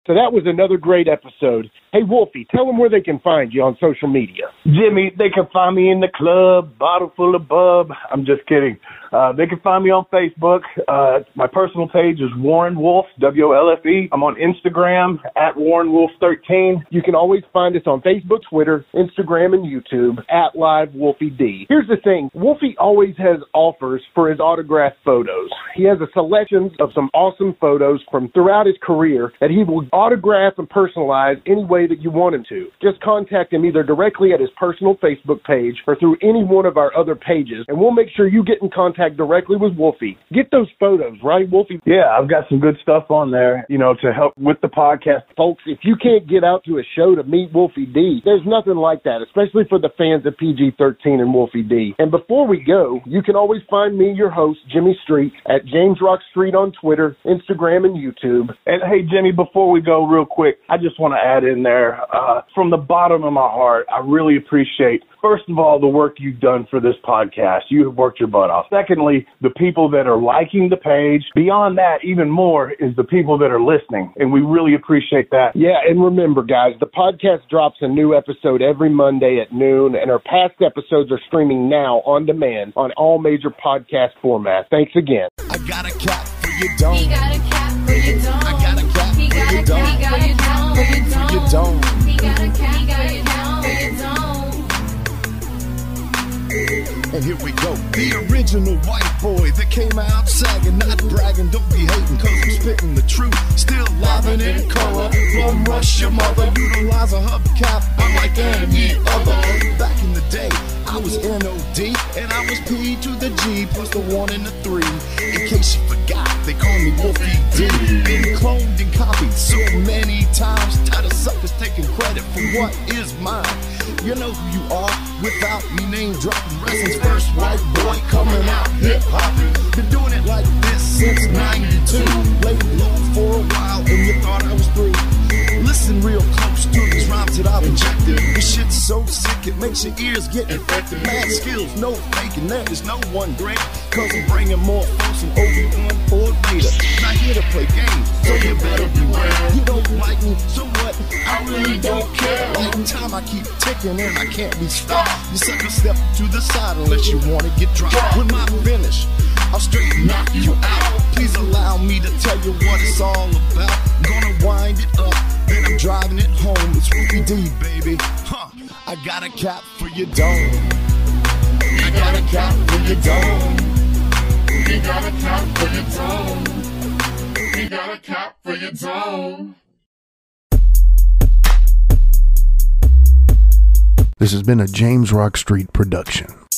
So that was another great episode. Hey, Wolfie, tell them where they can find you on social media. Jimmy, they can find me in the club, bottle full of bub. I'm just kidding. They can find me on Facebook. My personal page is Warren Wolf, WOLFE. I'm on Instagram at WarrenWolf13. You can always find us on Facebook, Twitter, Instagram, and YouTube at LiveWolfieD. Here's the thing. Wolfie always has offers for his autographed photos. He has a selection of some awesome photos from throughout his career that he will autograph and personalize any way that you want him to. Just contact him either directly at his personal Facebook page or through any one of our other pages, and we'll make sure you get in contact directly with Wolfie. Get those photos, right, Wolfie? Yeah, I've got some good stuff on there, to help with the podcast. Folks, if you can't get out to a show to meet Wolfie D, there's nothing like that, especially for the fans of PG-13 and Wolfie D. And before we go, you can always find me, your host, Jimmy Street, at James Rock Street on Twitter, Instagram, and YouTube. And hey, Jimmy, before we go real quick, I just want to add in there, from the bottom of my heart, I really appreciate, first of all, the work you've done for this podcast. You have worked your butt off. Secondly, the people that are liking the page. Beyond that, even more, is the people that are listening, and we really appreciate that. Yeah, and remember, guys, the podcast drops a new episode every Monday at noon, and our past episodes are streaming now on demand on all major podcast formats. Thanks again. I got a cap for your dome. He got a cap for your dome. I got a cap for your dome. He got a cap for your dome. He got a cap for your dome. And here we go. The original white boy that came out sagging, not bragging, don't be hating, cause I'm spitting the truth. Still live and in color. From Rush, your mother, utilize a hubcap unlike any other. Back in the day, I was NOD, and I was P to the G, plus the 1 and the 3. In case you forgot, they call me Wolfie D. Been cloned and copied so many times, tired of suckers taking credit for what is mine. You know who you are without me name dropping. Wrestling's first white boy coming out hip hop. Been doing it like this since '92. Laid low for a while and you thought I was through. Listen real close to these rhymes that I've injected. This shit's so sick it makes your ears get infected. Mad skills, no faking, there is no one great. Cause I'm bringing more folks than Obi-Wan or Vader. Not here to play games, so you better beware. You don't like me, so what? I really don't care. Like time I keep ticking and I can't be stopped. You sucker step to the side unless you wanna get dropped. With my finish, I'll straight knock you out. Please allow me to tell you what it's all about. I'm gonna wind it up, then I'm driving it home. It's Wolfie D, baby. I got a cap for your dome. I got a cap for your dome. We got a cap for your dome. We got a cap for your dome. This has been a James Rock Street production.